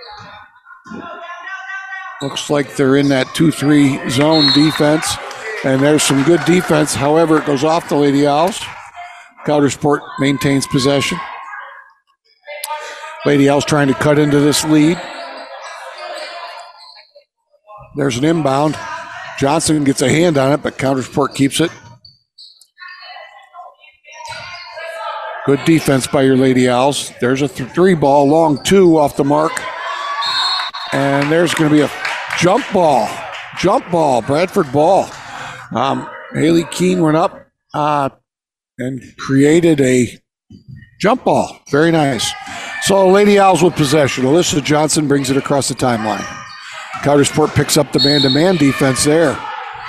looks like they're in that two three zone defense, and there's some good defense. However, it goes off the Lady Owls. Coudersport maintains possession. Lady Owls trying to cut into this lead. There's an inbound. Johnson gets a hand on it, but Coudersport keeps it. Good defense by your Lady Owls. There's a th- three ball, long two off the mark. And there's going to be a jump ball. Jump ball, Bradford ball. Um, Haley Keene went up uh, and created a jump ball. Very nice. So Lady Owls with possession. Alyssa Johnson brings it across the timeline. Coudersport picks up the man-to-man defense there.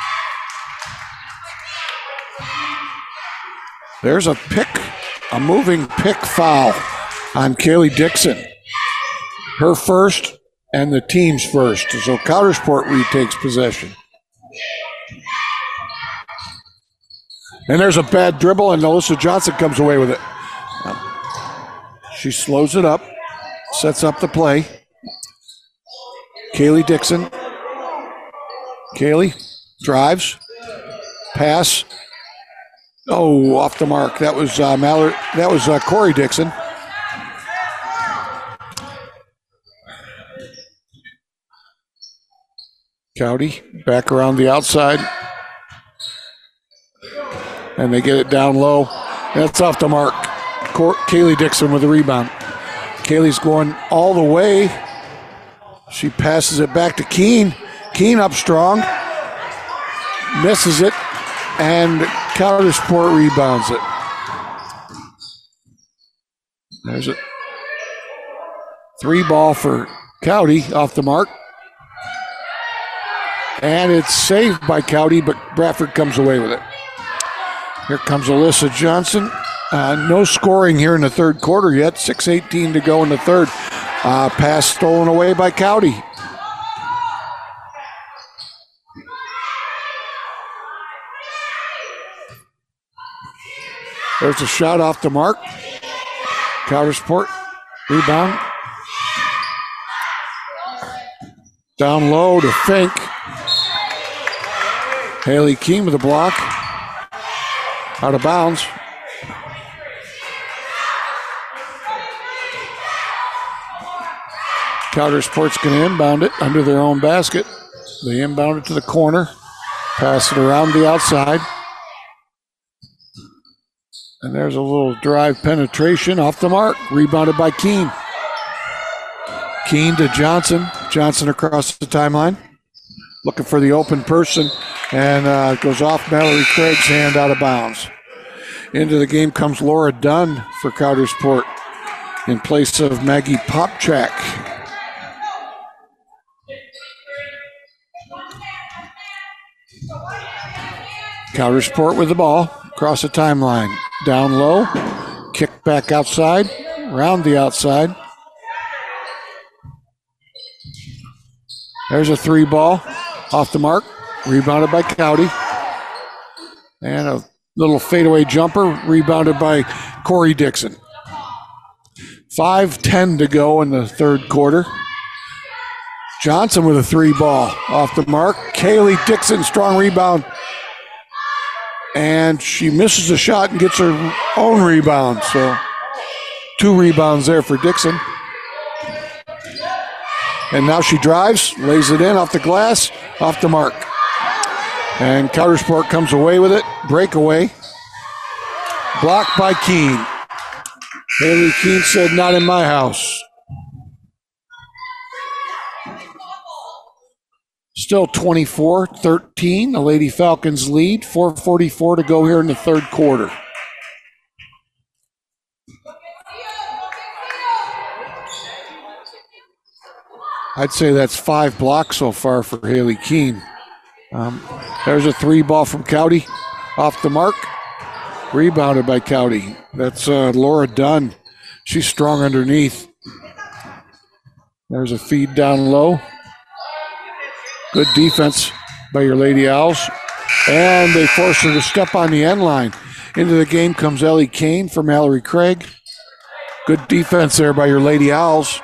There's a pick. A moving pick foul on Kaylee Dixon. Her first and the team's first. So Coudersport retakes possession. And there's a bad dribble, and Alyssa Johnson comes away with it. She slows it up, sets up the play. Kaylee Dixon. Kaylee drives, pass. Oh, off the mark. That was uh, Mallard. That was uh, Corey Dixon. Cowdy back around the outside, and they get it down low. That's off the mark. Cor- Kaylee Dixon with the rebound. Kaylee's going all the way. She passes it back to Keene. Keene up strong. Misses it. And Calder Sport rebounds it. There's it. Three ball for Cowdy off the mark. And it's saved by Cowdy, but Bradford comes away with it. Here comes Alyssa Johnson. Uh, no scoring here in the third quarter yet. six eighteen to go in the third. Uh, pass stolen away by Cowdy. There's a shot off the mark. Coudersport, rebound. Down low to Fink. Haley Keene with a block. Out of bounds. Coudersport's going to inbound it under their own basket. They inbound it to the corner. Pass it around the outside. And there's a little drive penetration off the mark. Rebounded by Keene. Keene to Johnson. Johnson across the timeline. Looking for the open person. And uh, goes off Mallory Craig's hand out of bounds. Into the game comes Laura Dunn for Coudersport in place of Maggie Popchak. Coudersport with the ball across the timeline. Down low. Kick back outside. Round the outside. There's a three ball off the mark. Rebounded by Cowdy. And a little fadeaway jumper rebounded by Corey Dixon. five ten to go in the third quarter. Johnson with a three ball off the mark. Kaylee Dixon, strong rebound. And she misses a shot and gets her own rebound. So two rebounds there for Dixon. And now she drives, lays it in off the glass, off the mark. And Coudersport comes away with it. Breakaway. Blocked by Keene. Haley Keene said, "Not in my house." Still twenty-four thirteen. The Lady Falcons lead. four forty-four to go here in the third quarter. I'd say that's five blocks so far for Haley Keene. Um, there's a three ball from Cowdy off the mark. Rebounded by Cowdy. That's uh, Laura Dunn. She's strong underneath. There's a feed down low. Good defense by your Lady Owls. And they force her to step on the end line. Into the game comes Ellie Kane for Mallory Craig. Good defense there by your Lady Owls.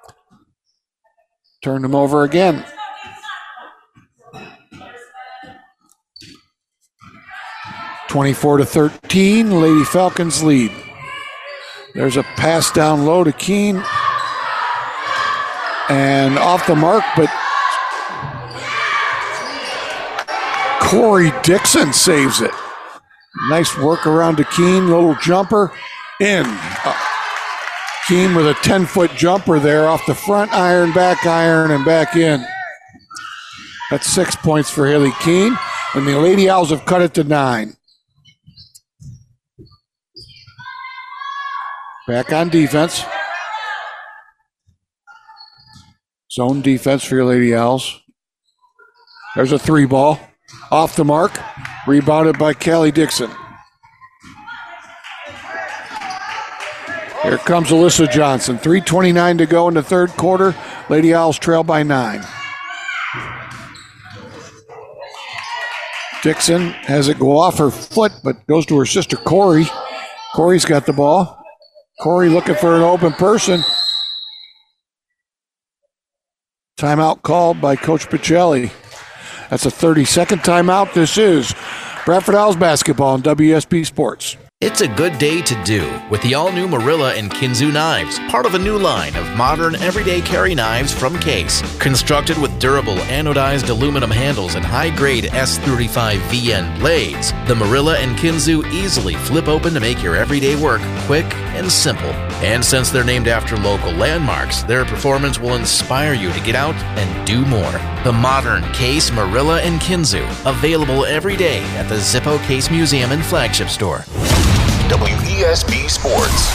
Turn them over again. twenty-four to thirteen, Lady Falcons lead. There's a pass down low to Keene. And off the mark, but Corey Dixon saves it. Nice work around to Keene, little jumper, in. Uh, Keene with a ten-foot jumper there off the front iron, back iron, and back in. That's six points for Haley Keene, and the Lady Owls have cut it to nine. Back on defense. Zone defense for your Lady Owls. There's a three ball. Off the mark. Rebounded by Callie Dixon. Here comes Alyssa Johnson. three twenty-nine to go in the third quarter. Lady Owls trail by nine. Dixon has it go off her foot, but goes to her sister Corey. Corey's got the ball. Corey looking for an open person. Timeout called by Coach Pacelli. That's a thirty-second timeout. This is Bradford Owls basketball on W E S B Sports. It's a good day to do with the all-new Marilla and Kinzu knives, part of a new line of modern everyday carry knives from Case. Constructed with durable anodized aluminum handles and high-grade S thirty-five V N blades, the Marilla and Kinzu easily flip open to make your everyday work quick and simple. And since they're named after local landmarks, their performance will inspire you to get out and do more. The modern Case, Marilla, and Kinzu, available every day at the Zippo Case Museum and Flagship Store. W E S B Sports.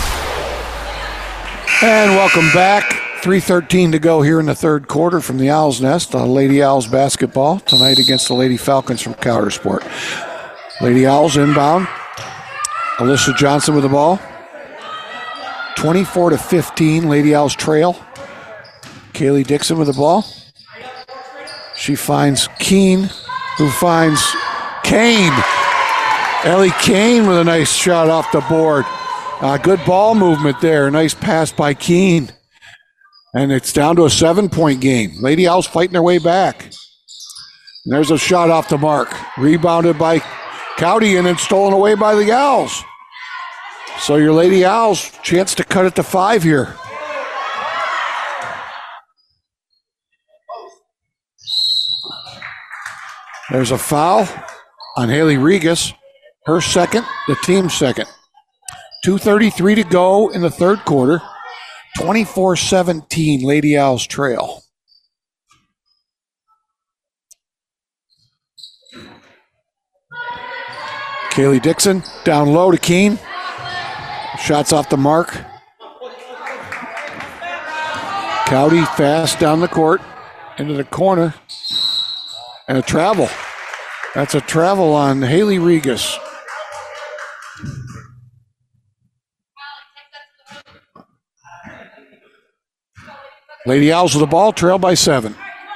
And welcome back. three thirteen to go here in the third quarter from the Owl's Nest on Lady Owls basketball tonight against the Lady Falcons from Coudersport. Lady Owls inbound. Alyssa Johnson with the ball. twenty-four to fifteen, Lady Owls trail. Kaylee Dixon with the ball. She finds Keene, who finds Kane. Ellie Kane with a nice shot off the board. Uh, good ball movement there. Nice pass by Keene. And it's down to a seven-point game. Lady Owls fighting their way back. And there's a shot off the mark. Rebounded by Cowdy and then stolen away by the Owls. So your Lady Owls, chance to cut it to five here. There's a foul on Haley Regas. Her second, the team's second. two thirty-three to go in the third quarter. twenty-four seventeen, Lady Owls trail. Kaylee Dixon down low to Keene. Shots off the mark. Cowdy fast down the court into the corner. And a travel. That's a travel on Haley Regas. Lady Owls with the ball, trail by seven.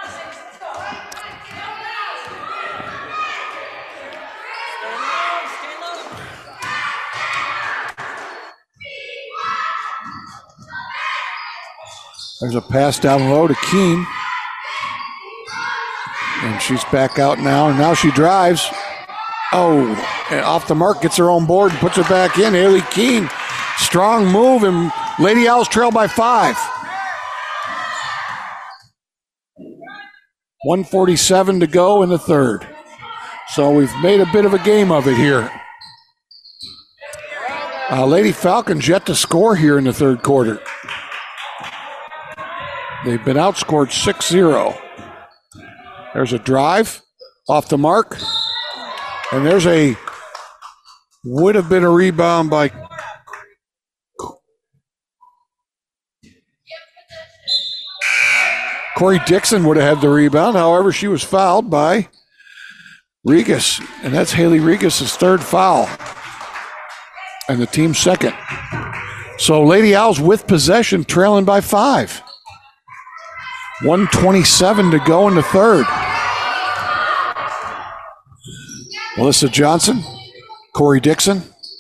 There's a pass down low to Keene. And she's back out now, and now she drives. Oh, and off the mark, gets her own board and puts it back in. Haley Keene, strong move, and Lady Owls trail by five. one forty-seven to go in the third. So we've made a bit of a game of it here. Uh, Lady Falcons yet to score here in the third quarter. They've been outscored six zero. There's a drive off the mark. And there's a, would have been a rebound by Corey Dixon would have had the rebound. However, she was fouled by Regas. And that's Haley Regas' third foul. And the team's second. So Lady Owls with possession, trailing by five. one twenty-seven to go in the third. Alyssa Johnson, Corey Dixon.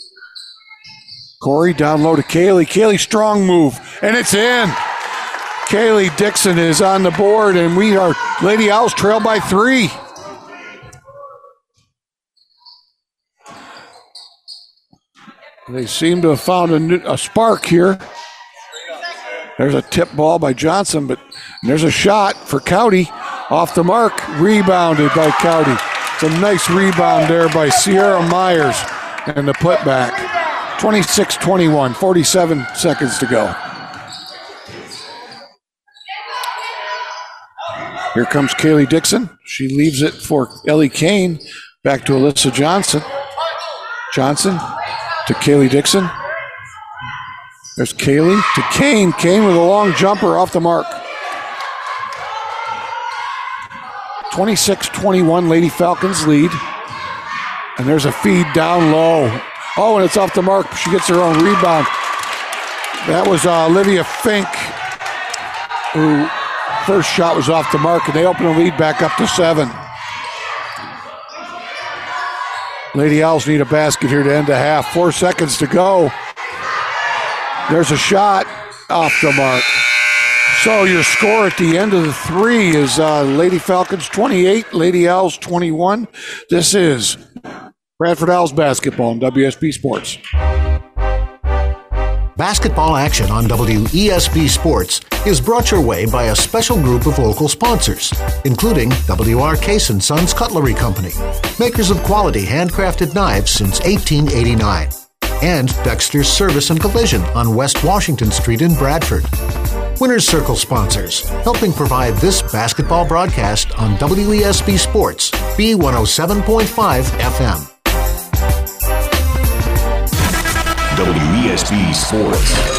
Corey down low to Kaylee. Kaylee, strong move, and it's in. Kaylee Dixon is on the board, and we are Lady Owls trail by three. They seem to have found a, new, a spark here. There's a tip ball by Johnson, but there's a shot for Cowdy off the mark, rebounded by Cowdy. It's a nice rebound there by Sierra Myers and the putback. twenty-six twenty-one, forty-seven seconds to go. Here comes Kaylee Dixon. She leaves it for Ellie Kane. Back to Alyssa Johnson. Johnson to Kaylee Dixon. There's Kaylee to Kane. Kane with a long jumper off the mark. twenty-six twenty-one, Lady Falcons lead. And there's a feed down low. Oh, and it's off the mark. She gets her own rebound. That was uh, Olivia Fink, who first shot was off the mark, and they open the lead back up to seven. Lady Owls need a basket here to end the half. Four seconds to go. There's a shot off the mark. So your score at the end of the three is uh, Lady Falcons twenty-eight, Lady Owls twenty-one. This is Bradford Owls basketball on W S B Sports. Basketball action on W E S B Sports is brought your way by a special group of local sponsors, including W R Case and Sons Cutlery Company, makers of quality handcrafted knives since eighteen eighty-nine, and Dexter's Service and Collision on West Washington Street in Bradford. Winner's Circle sponsors, helping provide this basketball broadcast on W E S B Sports, B one oh seven point five F M. W E S B Sports.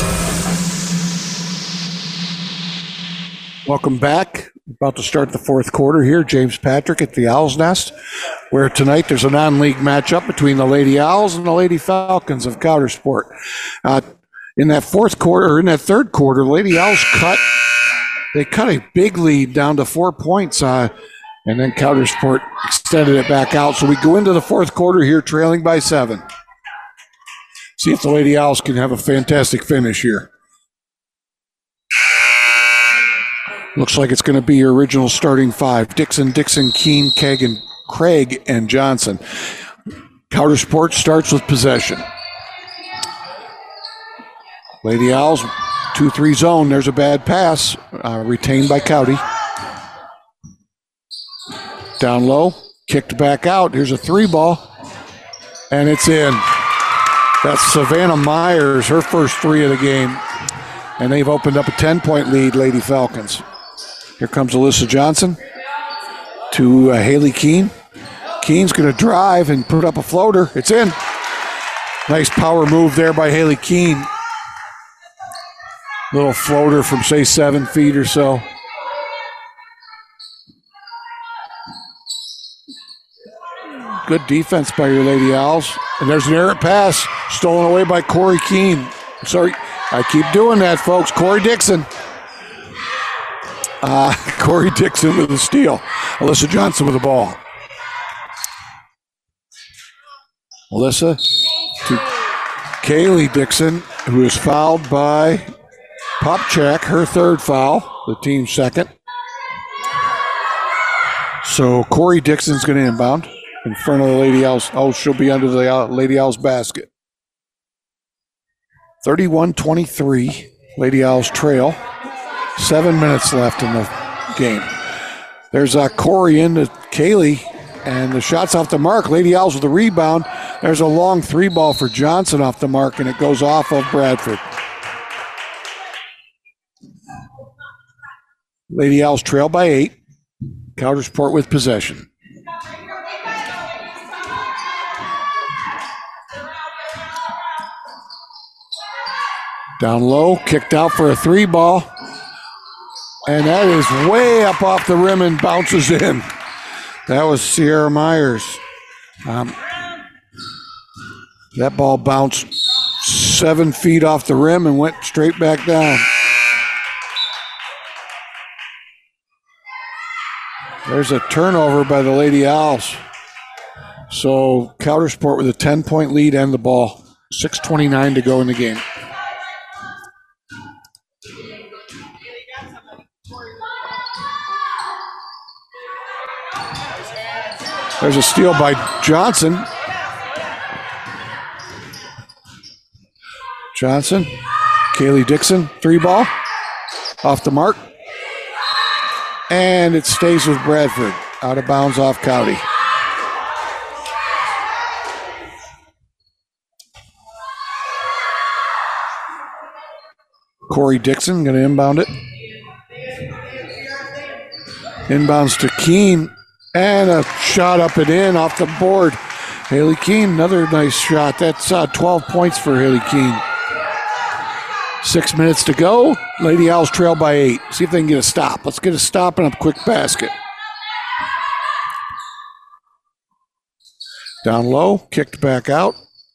Welcome back. About to start the fourth quarter here. James Patrick at the Owl's Nest, where tonight there's a non-league matchup between the Lady Owls and the Lady Falcons of Coudersport. Uh, in that fourth quarter, or in that third quarter, Lady Owls cut, they cut a big lead down to four points, uh, and then Coudersport extended it back out. So we go into the fourth quarter here trailing by seven. See if the Lady Owls can have a fantastic finish here. Looks like it's going to be your original starting five. Dixon, Dixon, Keene, Kagan, Craig, and Johnson. Coudersport starts with possession. Lady Owls, two three zone. There's a bad pass. Uh, retained by Cowdy. Down low. Kicked back out. Here's a three ball. And it's in. That's Savannah Myers, her first three of the game. And they've opened up a ten-point lead, Lady Falcons. Here comes Alyssa Johnson to uh, Haley Keene. Keene's going to drive and put up a floater. It's in. Nice power move there by Haley Keene. Little floater from, say, seven feet or so. Good defense by your Lady Owls. And there's an errant pass stolen away by Corey Keene. Sorry, I keep doing that, folks. Corey Dixon. Uh, Corey Dixon with the steal. Alyssa Johnson with the ball. Alyssa to Kaylee Dixon, who is fouled by Popchak, her third foul, the team's second. So Corey Dixon's going to inbound in front of the Lady Owls. Oh, she'll be under the Lady Owls basket. thirty-one twenty-three, Lady Owls trail. Seven minutes left in the game. There's uh, Corey into Kaylee, and the shot's off the mark. Lady Owls with the rebound. There's a long three ball for Johnson off the mark, and it goes off of Bradford. Lady Owls trail by eight. Coudersport with possession. Down low, kicked out for a three ball. And that is way up off the rim and bounces in. That was Sierra Myers. Um, that ball bounced seven feet off the rim and went straight back down. There's a turnover by the Lady Owls. So Coudersport with a ten-point lead and the ball. six twenty-nine to go in the game. There's a steal by Johnson. Johnson, Kaylee Dixon, three ball, off the mark. And it stays with Bradford, out of bounds off Cowdy. Corey Dixon going to inbound it. Inbounds to Keene. And a shot up and in off the board. Haley Keene, another nice shot. That's uh, twelve points for Haley Keene. Six minutes to go. Lady Owls trail by eight. See if they can get a stop. Let's get a stop and a quick basket. Down low, kicked back out.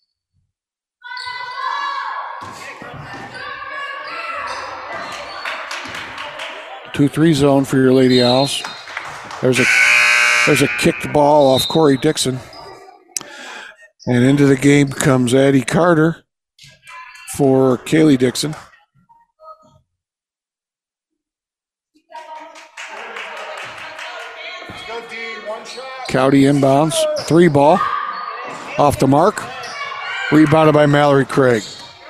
two three zone for your Lady Owls. There's a There's a kicked ball off Corey Dixon. And into the game comes Addie Carter for Kaylee Dixon. Cowdy inbounds. Three ball. Off the mark. Rebounded by Mallory Craig.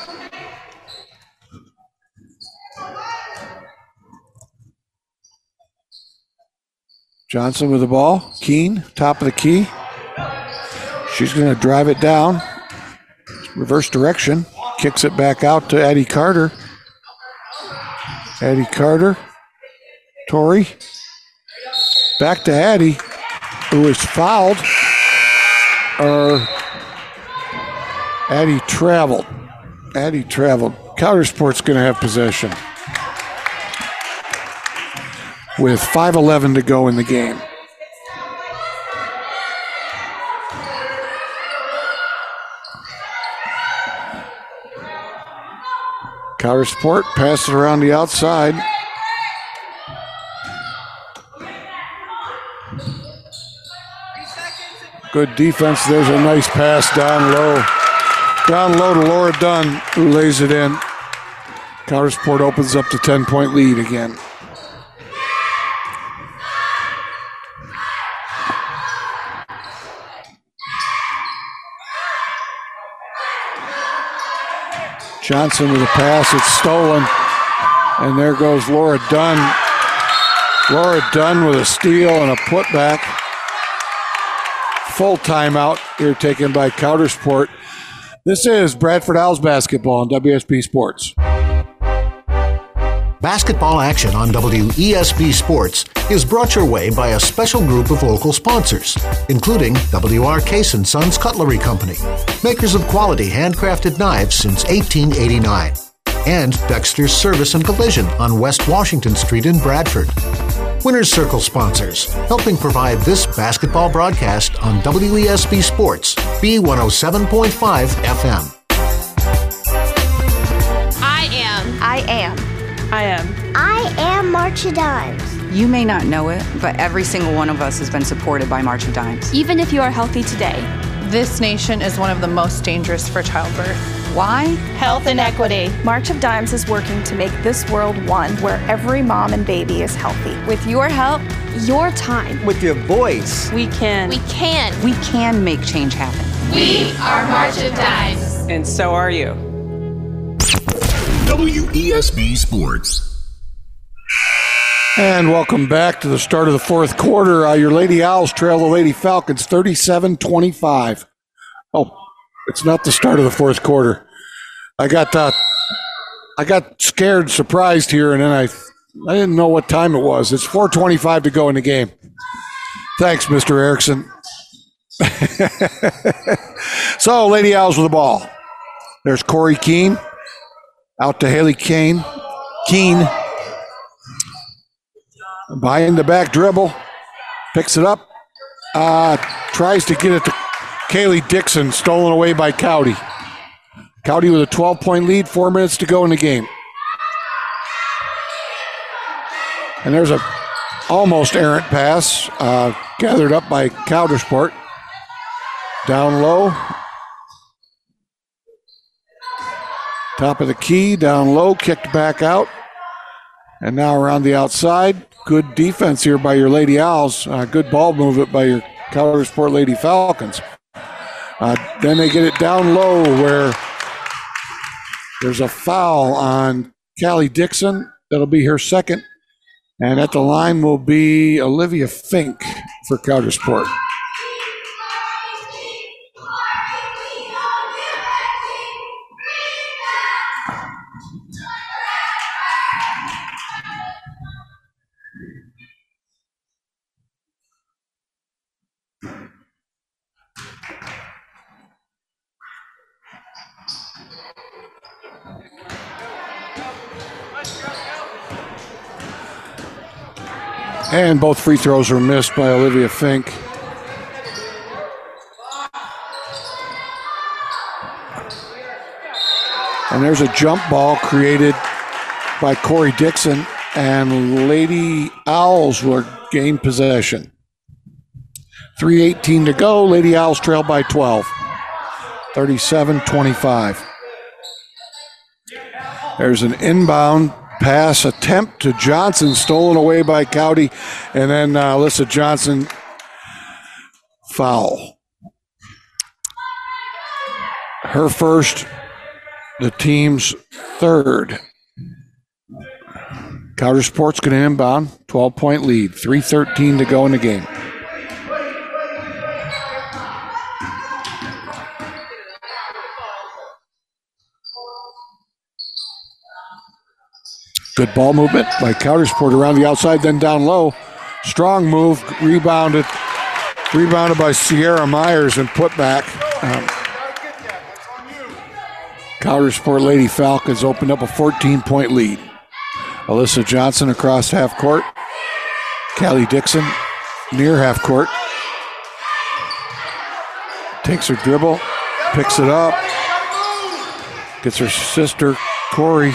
Johnson with the ball. Keene, top of the key. She's going to drive it down. reverse direction, kicks it back out to Addie Carter. Addie Carter, Tori, back to Addie, who is fouled. Or Addie traveled. Addie traveled. Couder Sport's going to have possession with five eleven to go in the game. Couder Sport passes it around the outside. Good defense. There's a nice pass down low. Down low to Laura Dunn, who lays it in. Couder Sport opens up the ten-point lead again. Johnson with a pass. It's stolen. And there goes Laura Dunn. Laura Dunn with a steal and a putback. Full timeout here taken by Couder Sport. This is Bradford Owls basketball on W S B Sports. Basketball action on W E S B Sports is brought your way by a special group of local sponsors, including W R Case and Sons Cutlery Company, makers of quality handcrafted knives since eighteen eighty-nine, and Dexter's Service and Collision on West Washington Street in Bradford. Winner's Circle sponsors, helping provide this basketball broadcast on W E S B Sports, B one oh seven point five F M. I am. I am. I am. I am March of Dimes. You may not know it, but every single one of us has been supported by March of Dimes. Even if you are healthy today. This nation is one of the most dangerous for childbirth. Why? Health inequity. March of Dimes is working to make this world one where every mom and baby is healthy. With your help, your time. With your voice. We can. We can. We can make change happen. We are March of Dimes. And so are you. W E S B Sports. And welcome back to the start of the fourth quarter. Uh, your Lady Owls trail the Lady Falcons thirty-seven twenty-five. Oh, it's not the start of the fourth quarter. I got uh, I got scared, surprised here, and then I I didn't know what time it was. It's four twenty-five to go in the game. Thanks, Mister Erickson. So, Lady Owls with the ball. There's Corey Keene. Out to Haley Kane. Keene. Behind the back dribble. Picks it up. Uh, tries to get it to Kaylee Dixon. Stolen away by Cowdy. Cowdy with a twelve-point lead. Four minutes to go in the game. And there's a almost errant pass. Uh, gathered up by Couder Sport. Down low. Top of the key, down low, kicked back out. And now around the outside. Good defense here by your Lady Owls. Uh, good ball movement by your Couder Sport Lady Falcons. Uh, then they get it down low where there's a foul on Callie Dixon. That'll be her second. And at the line will be Olivia Fink for Couder Sport. And both free throws were missed by Olivia Fink. And there's a jump ball created by Corey Dixon, and Lady Owls will gain possession. three eighteen to go. Lady Owls trail by twelve. thirty-seven twenty-five. There's an inbound pass attempt to Johnson, stolen away by Cowdy, and then uh, Alyssa Johnson foul. Her first, the team's third. Couder Sport's going to inbound, twelve-point lead, three thirteen to go in the game. Good ball movement by Coudersport around the outside, then down low. Strong move, rebounded. Rebounded by Sierra Myers and put back. Um, Coudersport Lady Falcons opened up a fourteen-point lead. Alyssa Johnson across half court. Callie Dixon near half court. Takes her dribble, picks it up, gets her sister Corey.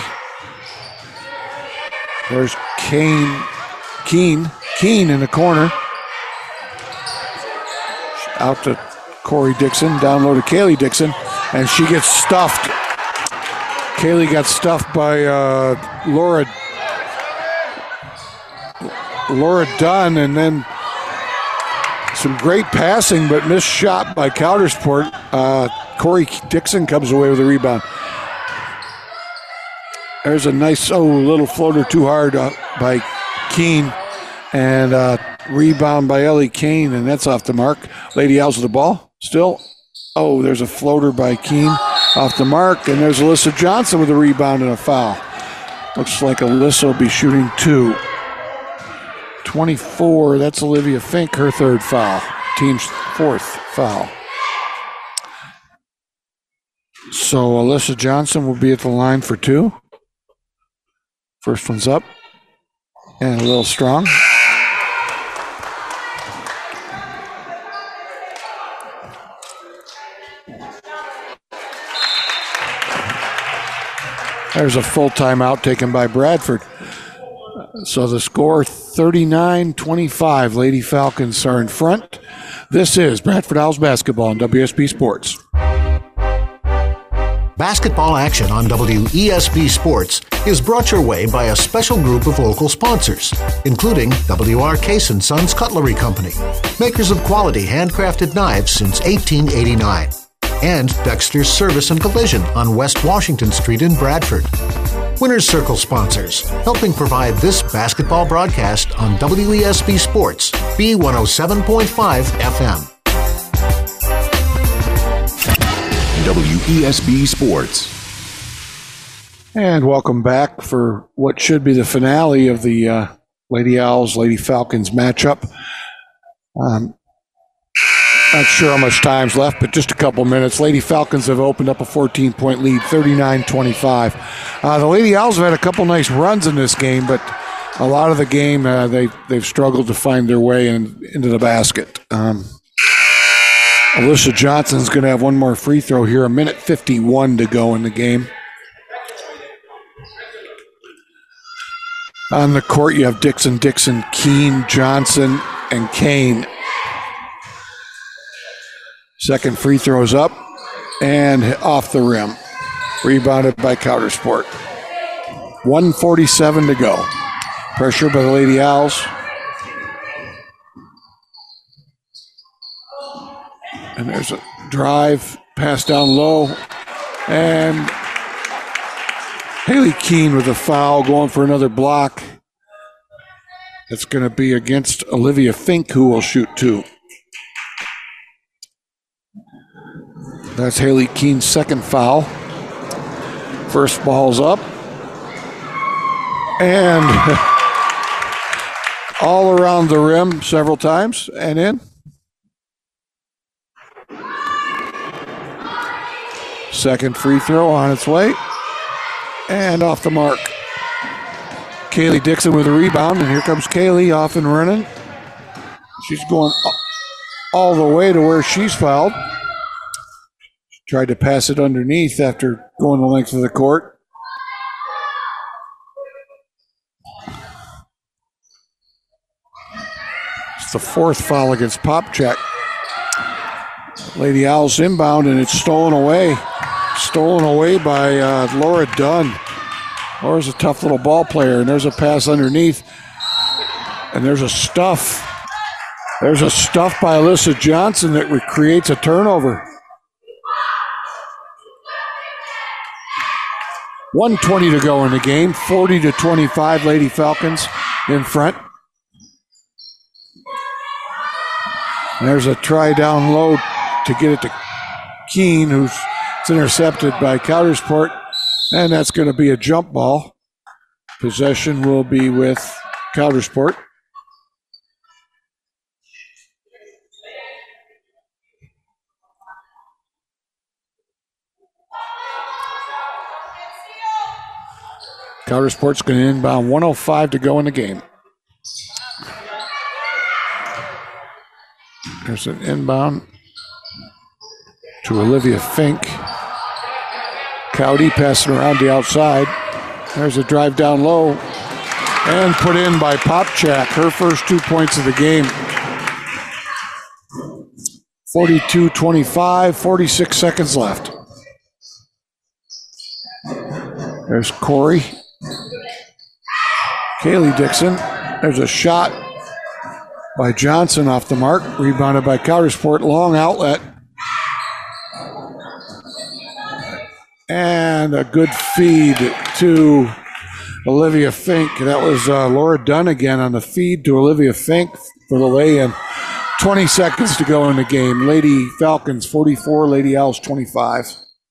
There's Kane, Keen, Keen in the corner. Out to Corey Dixon, down low to Kaylee Dixon, and she gets stuffed. Kaylee got stuffed by uh, Laura Laura Dunn, and then some great passing, but missed shot by Coudersport. Uh, Corey Dixon comes away with a rebound. There's a nice, oh, little floater too hard uh, by Keene, and uh, rebound by Ellie Kane, and that's off the mark. Lady Owls with the ball still. Oh, there's a floater by Keene off the mark, and there's Alyssa Johnson with a rebound and a foul. Looks like Alyssa will be shooting two. twenty-four, that's Olivia Fink, her third foul. Team's fourth foul. So Alyssa Johnson will be at the line for two. First one's up and a little strong. There's a full timeout taken by Bradford. So the score thirty-nine twenty-five. Lady Falcons are in front. This is Bradford Owls basketball on W S B Sports. Basketball action on W E S B Sports is brought your way by a special group of local sponsors, including W R Case and Sons Cutlery Company, makers of quality handcrafted knives since eighteen eighty-nine, and Dexter's Service and Collision on West Washington Street in Bradford. Winner's Circle sponsors, helping provide this basketball broadcast on W E S B Sports, B one oh seven point five F M. W E S B Sports. And welcome back for what should be the finale of the uh, Lady Owls, Lady Falcons matchup. Um, not sure how much time's left, but just a couple minutes. Lady Falcons have opened up a fourteen-point lead, thirty-nine twenty-five. Uh, the Lady Owls have had a couple nice runs in this game, but a lot of the game uh, they, they've struggled to find their way in, into the basket. Um, Alyssa Johnson's going to have one more free throw here, a minute fifty-one to go in the game. On the court, you have Dixon, Dixon, Keene, Johnson, and Kane. Second free throw's up and off the rim. Rebounded by Coudersport. one forty-seven to go. Pressure by the Lady Owls. And there's a drive, pass down low, and Haley Keene with a foul, going for another block. It's going to be against Olivia Fink, who will shoot two. That's Haley Keene's second foul. First ball's up. And all around the rim several times and in. Second free throw on its way. And off the mark. Kaylee Dixon with a rebound, and here comes Kaylee off and running. She's going all the way to where she's fouled. Tried to pass it underneath after going the length of the court. It's the fourth foul against Popchak. Lady Owls inbound, and it's stolen away. Stolen away by uh, Laura Dunn. Laura's a tough little ball player, and there's a pass underneath. And there's a stuff. There's a stuff by Alyssa Johnson that re- creates a turnover. one twenty to go in the game. forty to twenty-five, Lady Falcons in front. And there's a try down low to get it to Keene, who's it's intercepted by Coudersport, and that's going to be a jump ball. Possession will be with Coudersport. Coudersport's going to inbound, one oh five to go in the game. There's an inbound to Olivia Fink. Cowdy passing around the outside. There's a drive down low and put in by Popchak, her first two points of the game. forty-two twenty-five, forty-six seconds left. There's Corey. Kaylee Dixon. There's a shot by Johnson off the mark. Rebounded by Coudersport. Long outlet. And a good feed to Olivia Fink. That was uh, Laura Dunn again on the feed to Olivia Fink for the lay-in. twenty seconds to go in the game. Lady Falcons forty-four, Lady Owls twenty-five.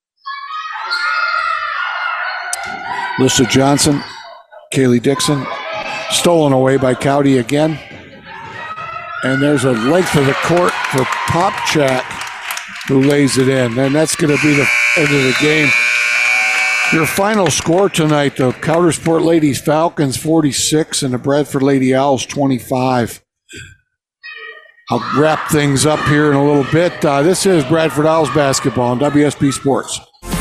Lissa Johnson, Kaylee Dixon, stolen away by Cowdy again. And there's a length of the court for Popchak, who lays it in. And that's going to be the end of the game. Your final score tonight, the Coudersport Ladies Falcons forty-six and the Bradford Lady Owls twenty-five. I'll wrap things up here in a little bit. Uh, this is Bradford Owls basketball on W S B Sports.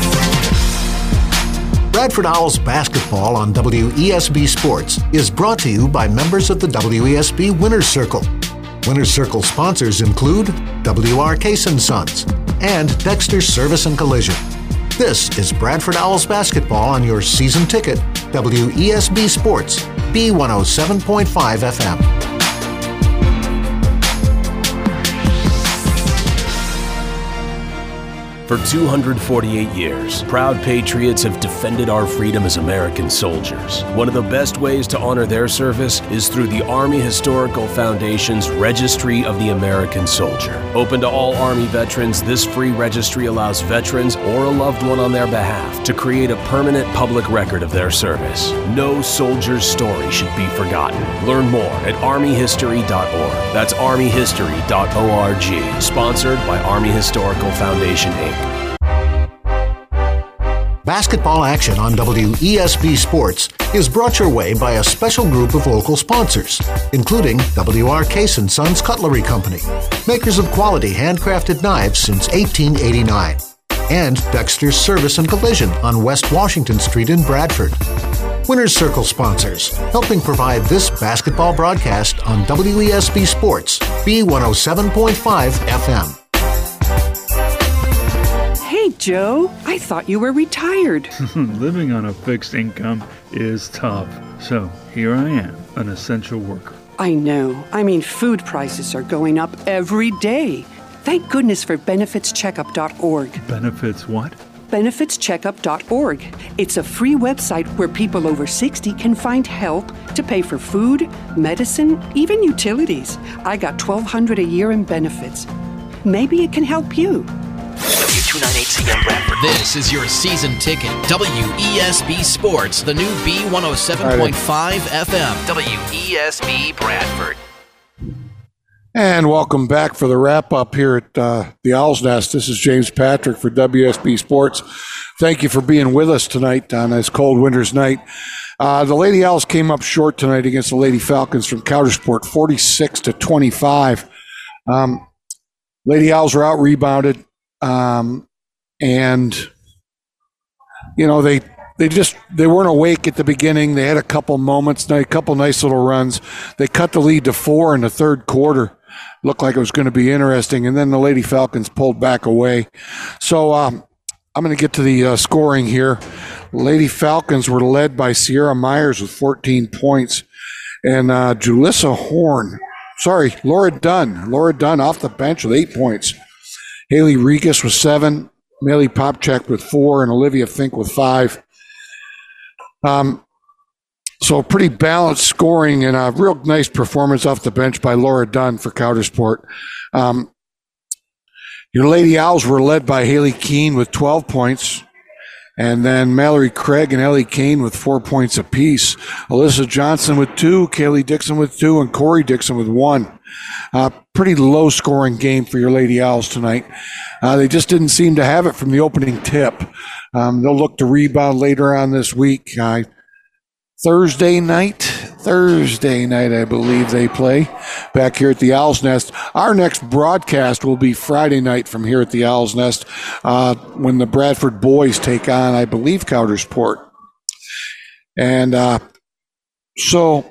Bradford Owls basketball on W E S B Sports is brought to you by members of the W E S B Winners Circle. Winners Circle sponsors include W R Case and Sons and Dexter's Service and Collision. This is Bradford Owls basketball on your season ticket, W E S B Sports, B one oh seven point five F M. For two hundred forty-eight years, proud patriots have defended our freedom as American soldiers. One of the best ways to honor their service is through the Army Historical Foundation's Registry of the American Soldier. Open to all Army veterans, this free registry allows veterans or a loved one on their behalf to create a permanent public record of their service. No soldier's story should be forgotten. Learn more at army history dot org. That's army history dot org. Sponsored by Army Historical Foundation, Incorporated. Basketball action on W E S B Sports is brought your way by a special group of local sponsors, including W R Case and Sons Cutlery Company, makers of quality handcrafted knives since eighteen eighty-nine, and Dexter's Service and Collision on West Washington Street in Bradford. Winners Circle sponsors, helping provide this basketball broadcast on W E S B Sports, B one oh seven point five F M. Hey, Joe, I thought you were retired. Living on a fixed income is tough. So here I am, an essential worker. I know. I mean, food prices are going up every day. Thank goodness for benefits checkup dot org. Benefits what? benefits checkup dot org. It's a free website where people over sixty can find help to pay for food, medicine, even utilities. I got twelve hundred dollars a year in benefits. Maybe it can help you. W two ninety-eight C M Bradford. This is your season ticket. W E S B Sports, the new B one oh seven point five F M. W E S B Bradford. And welcome back for the wrap-up here at uh, the Owl's Nest. This is James Patrick for W S B Sports. Thank you for being with us tonight on this cold winter's night. Uh, the Lady Owls came up short tonight against the Lady Falcons from Coudersport, forty-six to twenty-five. Um, Lady Owls were out-rebounded, um, and, you know, they they just they weren't awake at the beginning. They had a couple moments, a couple nice little runs. They cut the lead to four in the third quarter. Looked like it was going to be interesting, and then the Lady Falcons pulled back away. So um, I'm going to get to the uh, scoring here. Lady Falcons were led by Sierra Myers with fourteen points, and uh, Julissa Horn, sorry, Laura Dunn, Laura Dunn off the bench with eight points. Haley Regas with seven, Millie Popchak with four, and Olivia Fink with five. Um, So pretty balanced scoring and a real nice performance off the bench by Laura Dunn for Coudersport. Um, your Lady Owls were led by Haley Keene with twelve points. And then Mallory Craig and Ellie Kane with four points apiece. Alyssa Johnson with two, Kaylee Dixon with two, and Corey Dixon with one. Uh, pretty low-scoring game for your Lady Owls tonight. Uh, they just didn't seem to have it from the opening tip. Um, they'll look to rebound later on this week. Uh, Thursday night, Thursday night, I believe they play back here at the Owl's Nest. Our next broadcast will be Friday night from here at the Owl's Nest uh, when the Bradford boys take on, I believe, Coudersport. And uh, so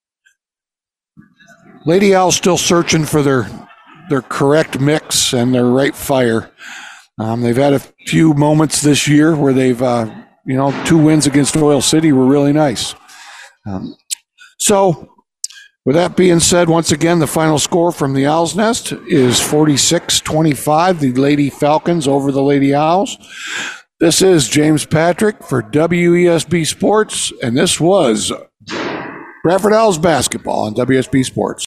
Lady Owls still searching for their their correct mix and their right fire. Um, they've had a few moments this year where they've uh, You know, two wins against Oil City were really nice. Um, so, with that being said, once again, the final score from the Owl's Nest is forty-six twenty-five, the Lady Falcons over the Lady Owls. This is James Patrick for W E S B Sports, and this was Bradford Owls basketball on W E S B Sports.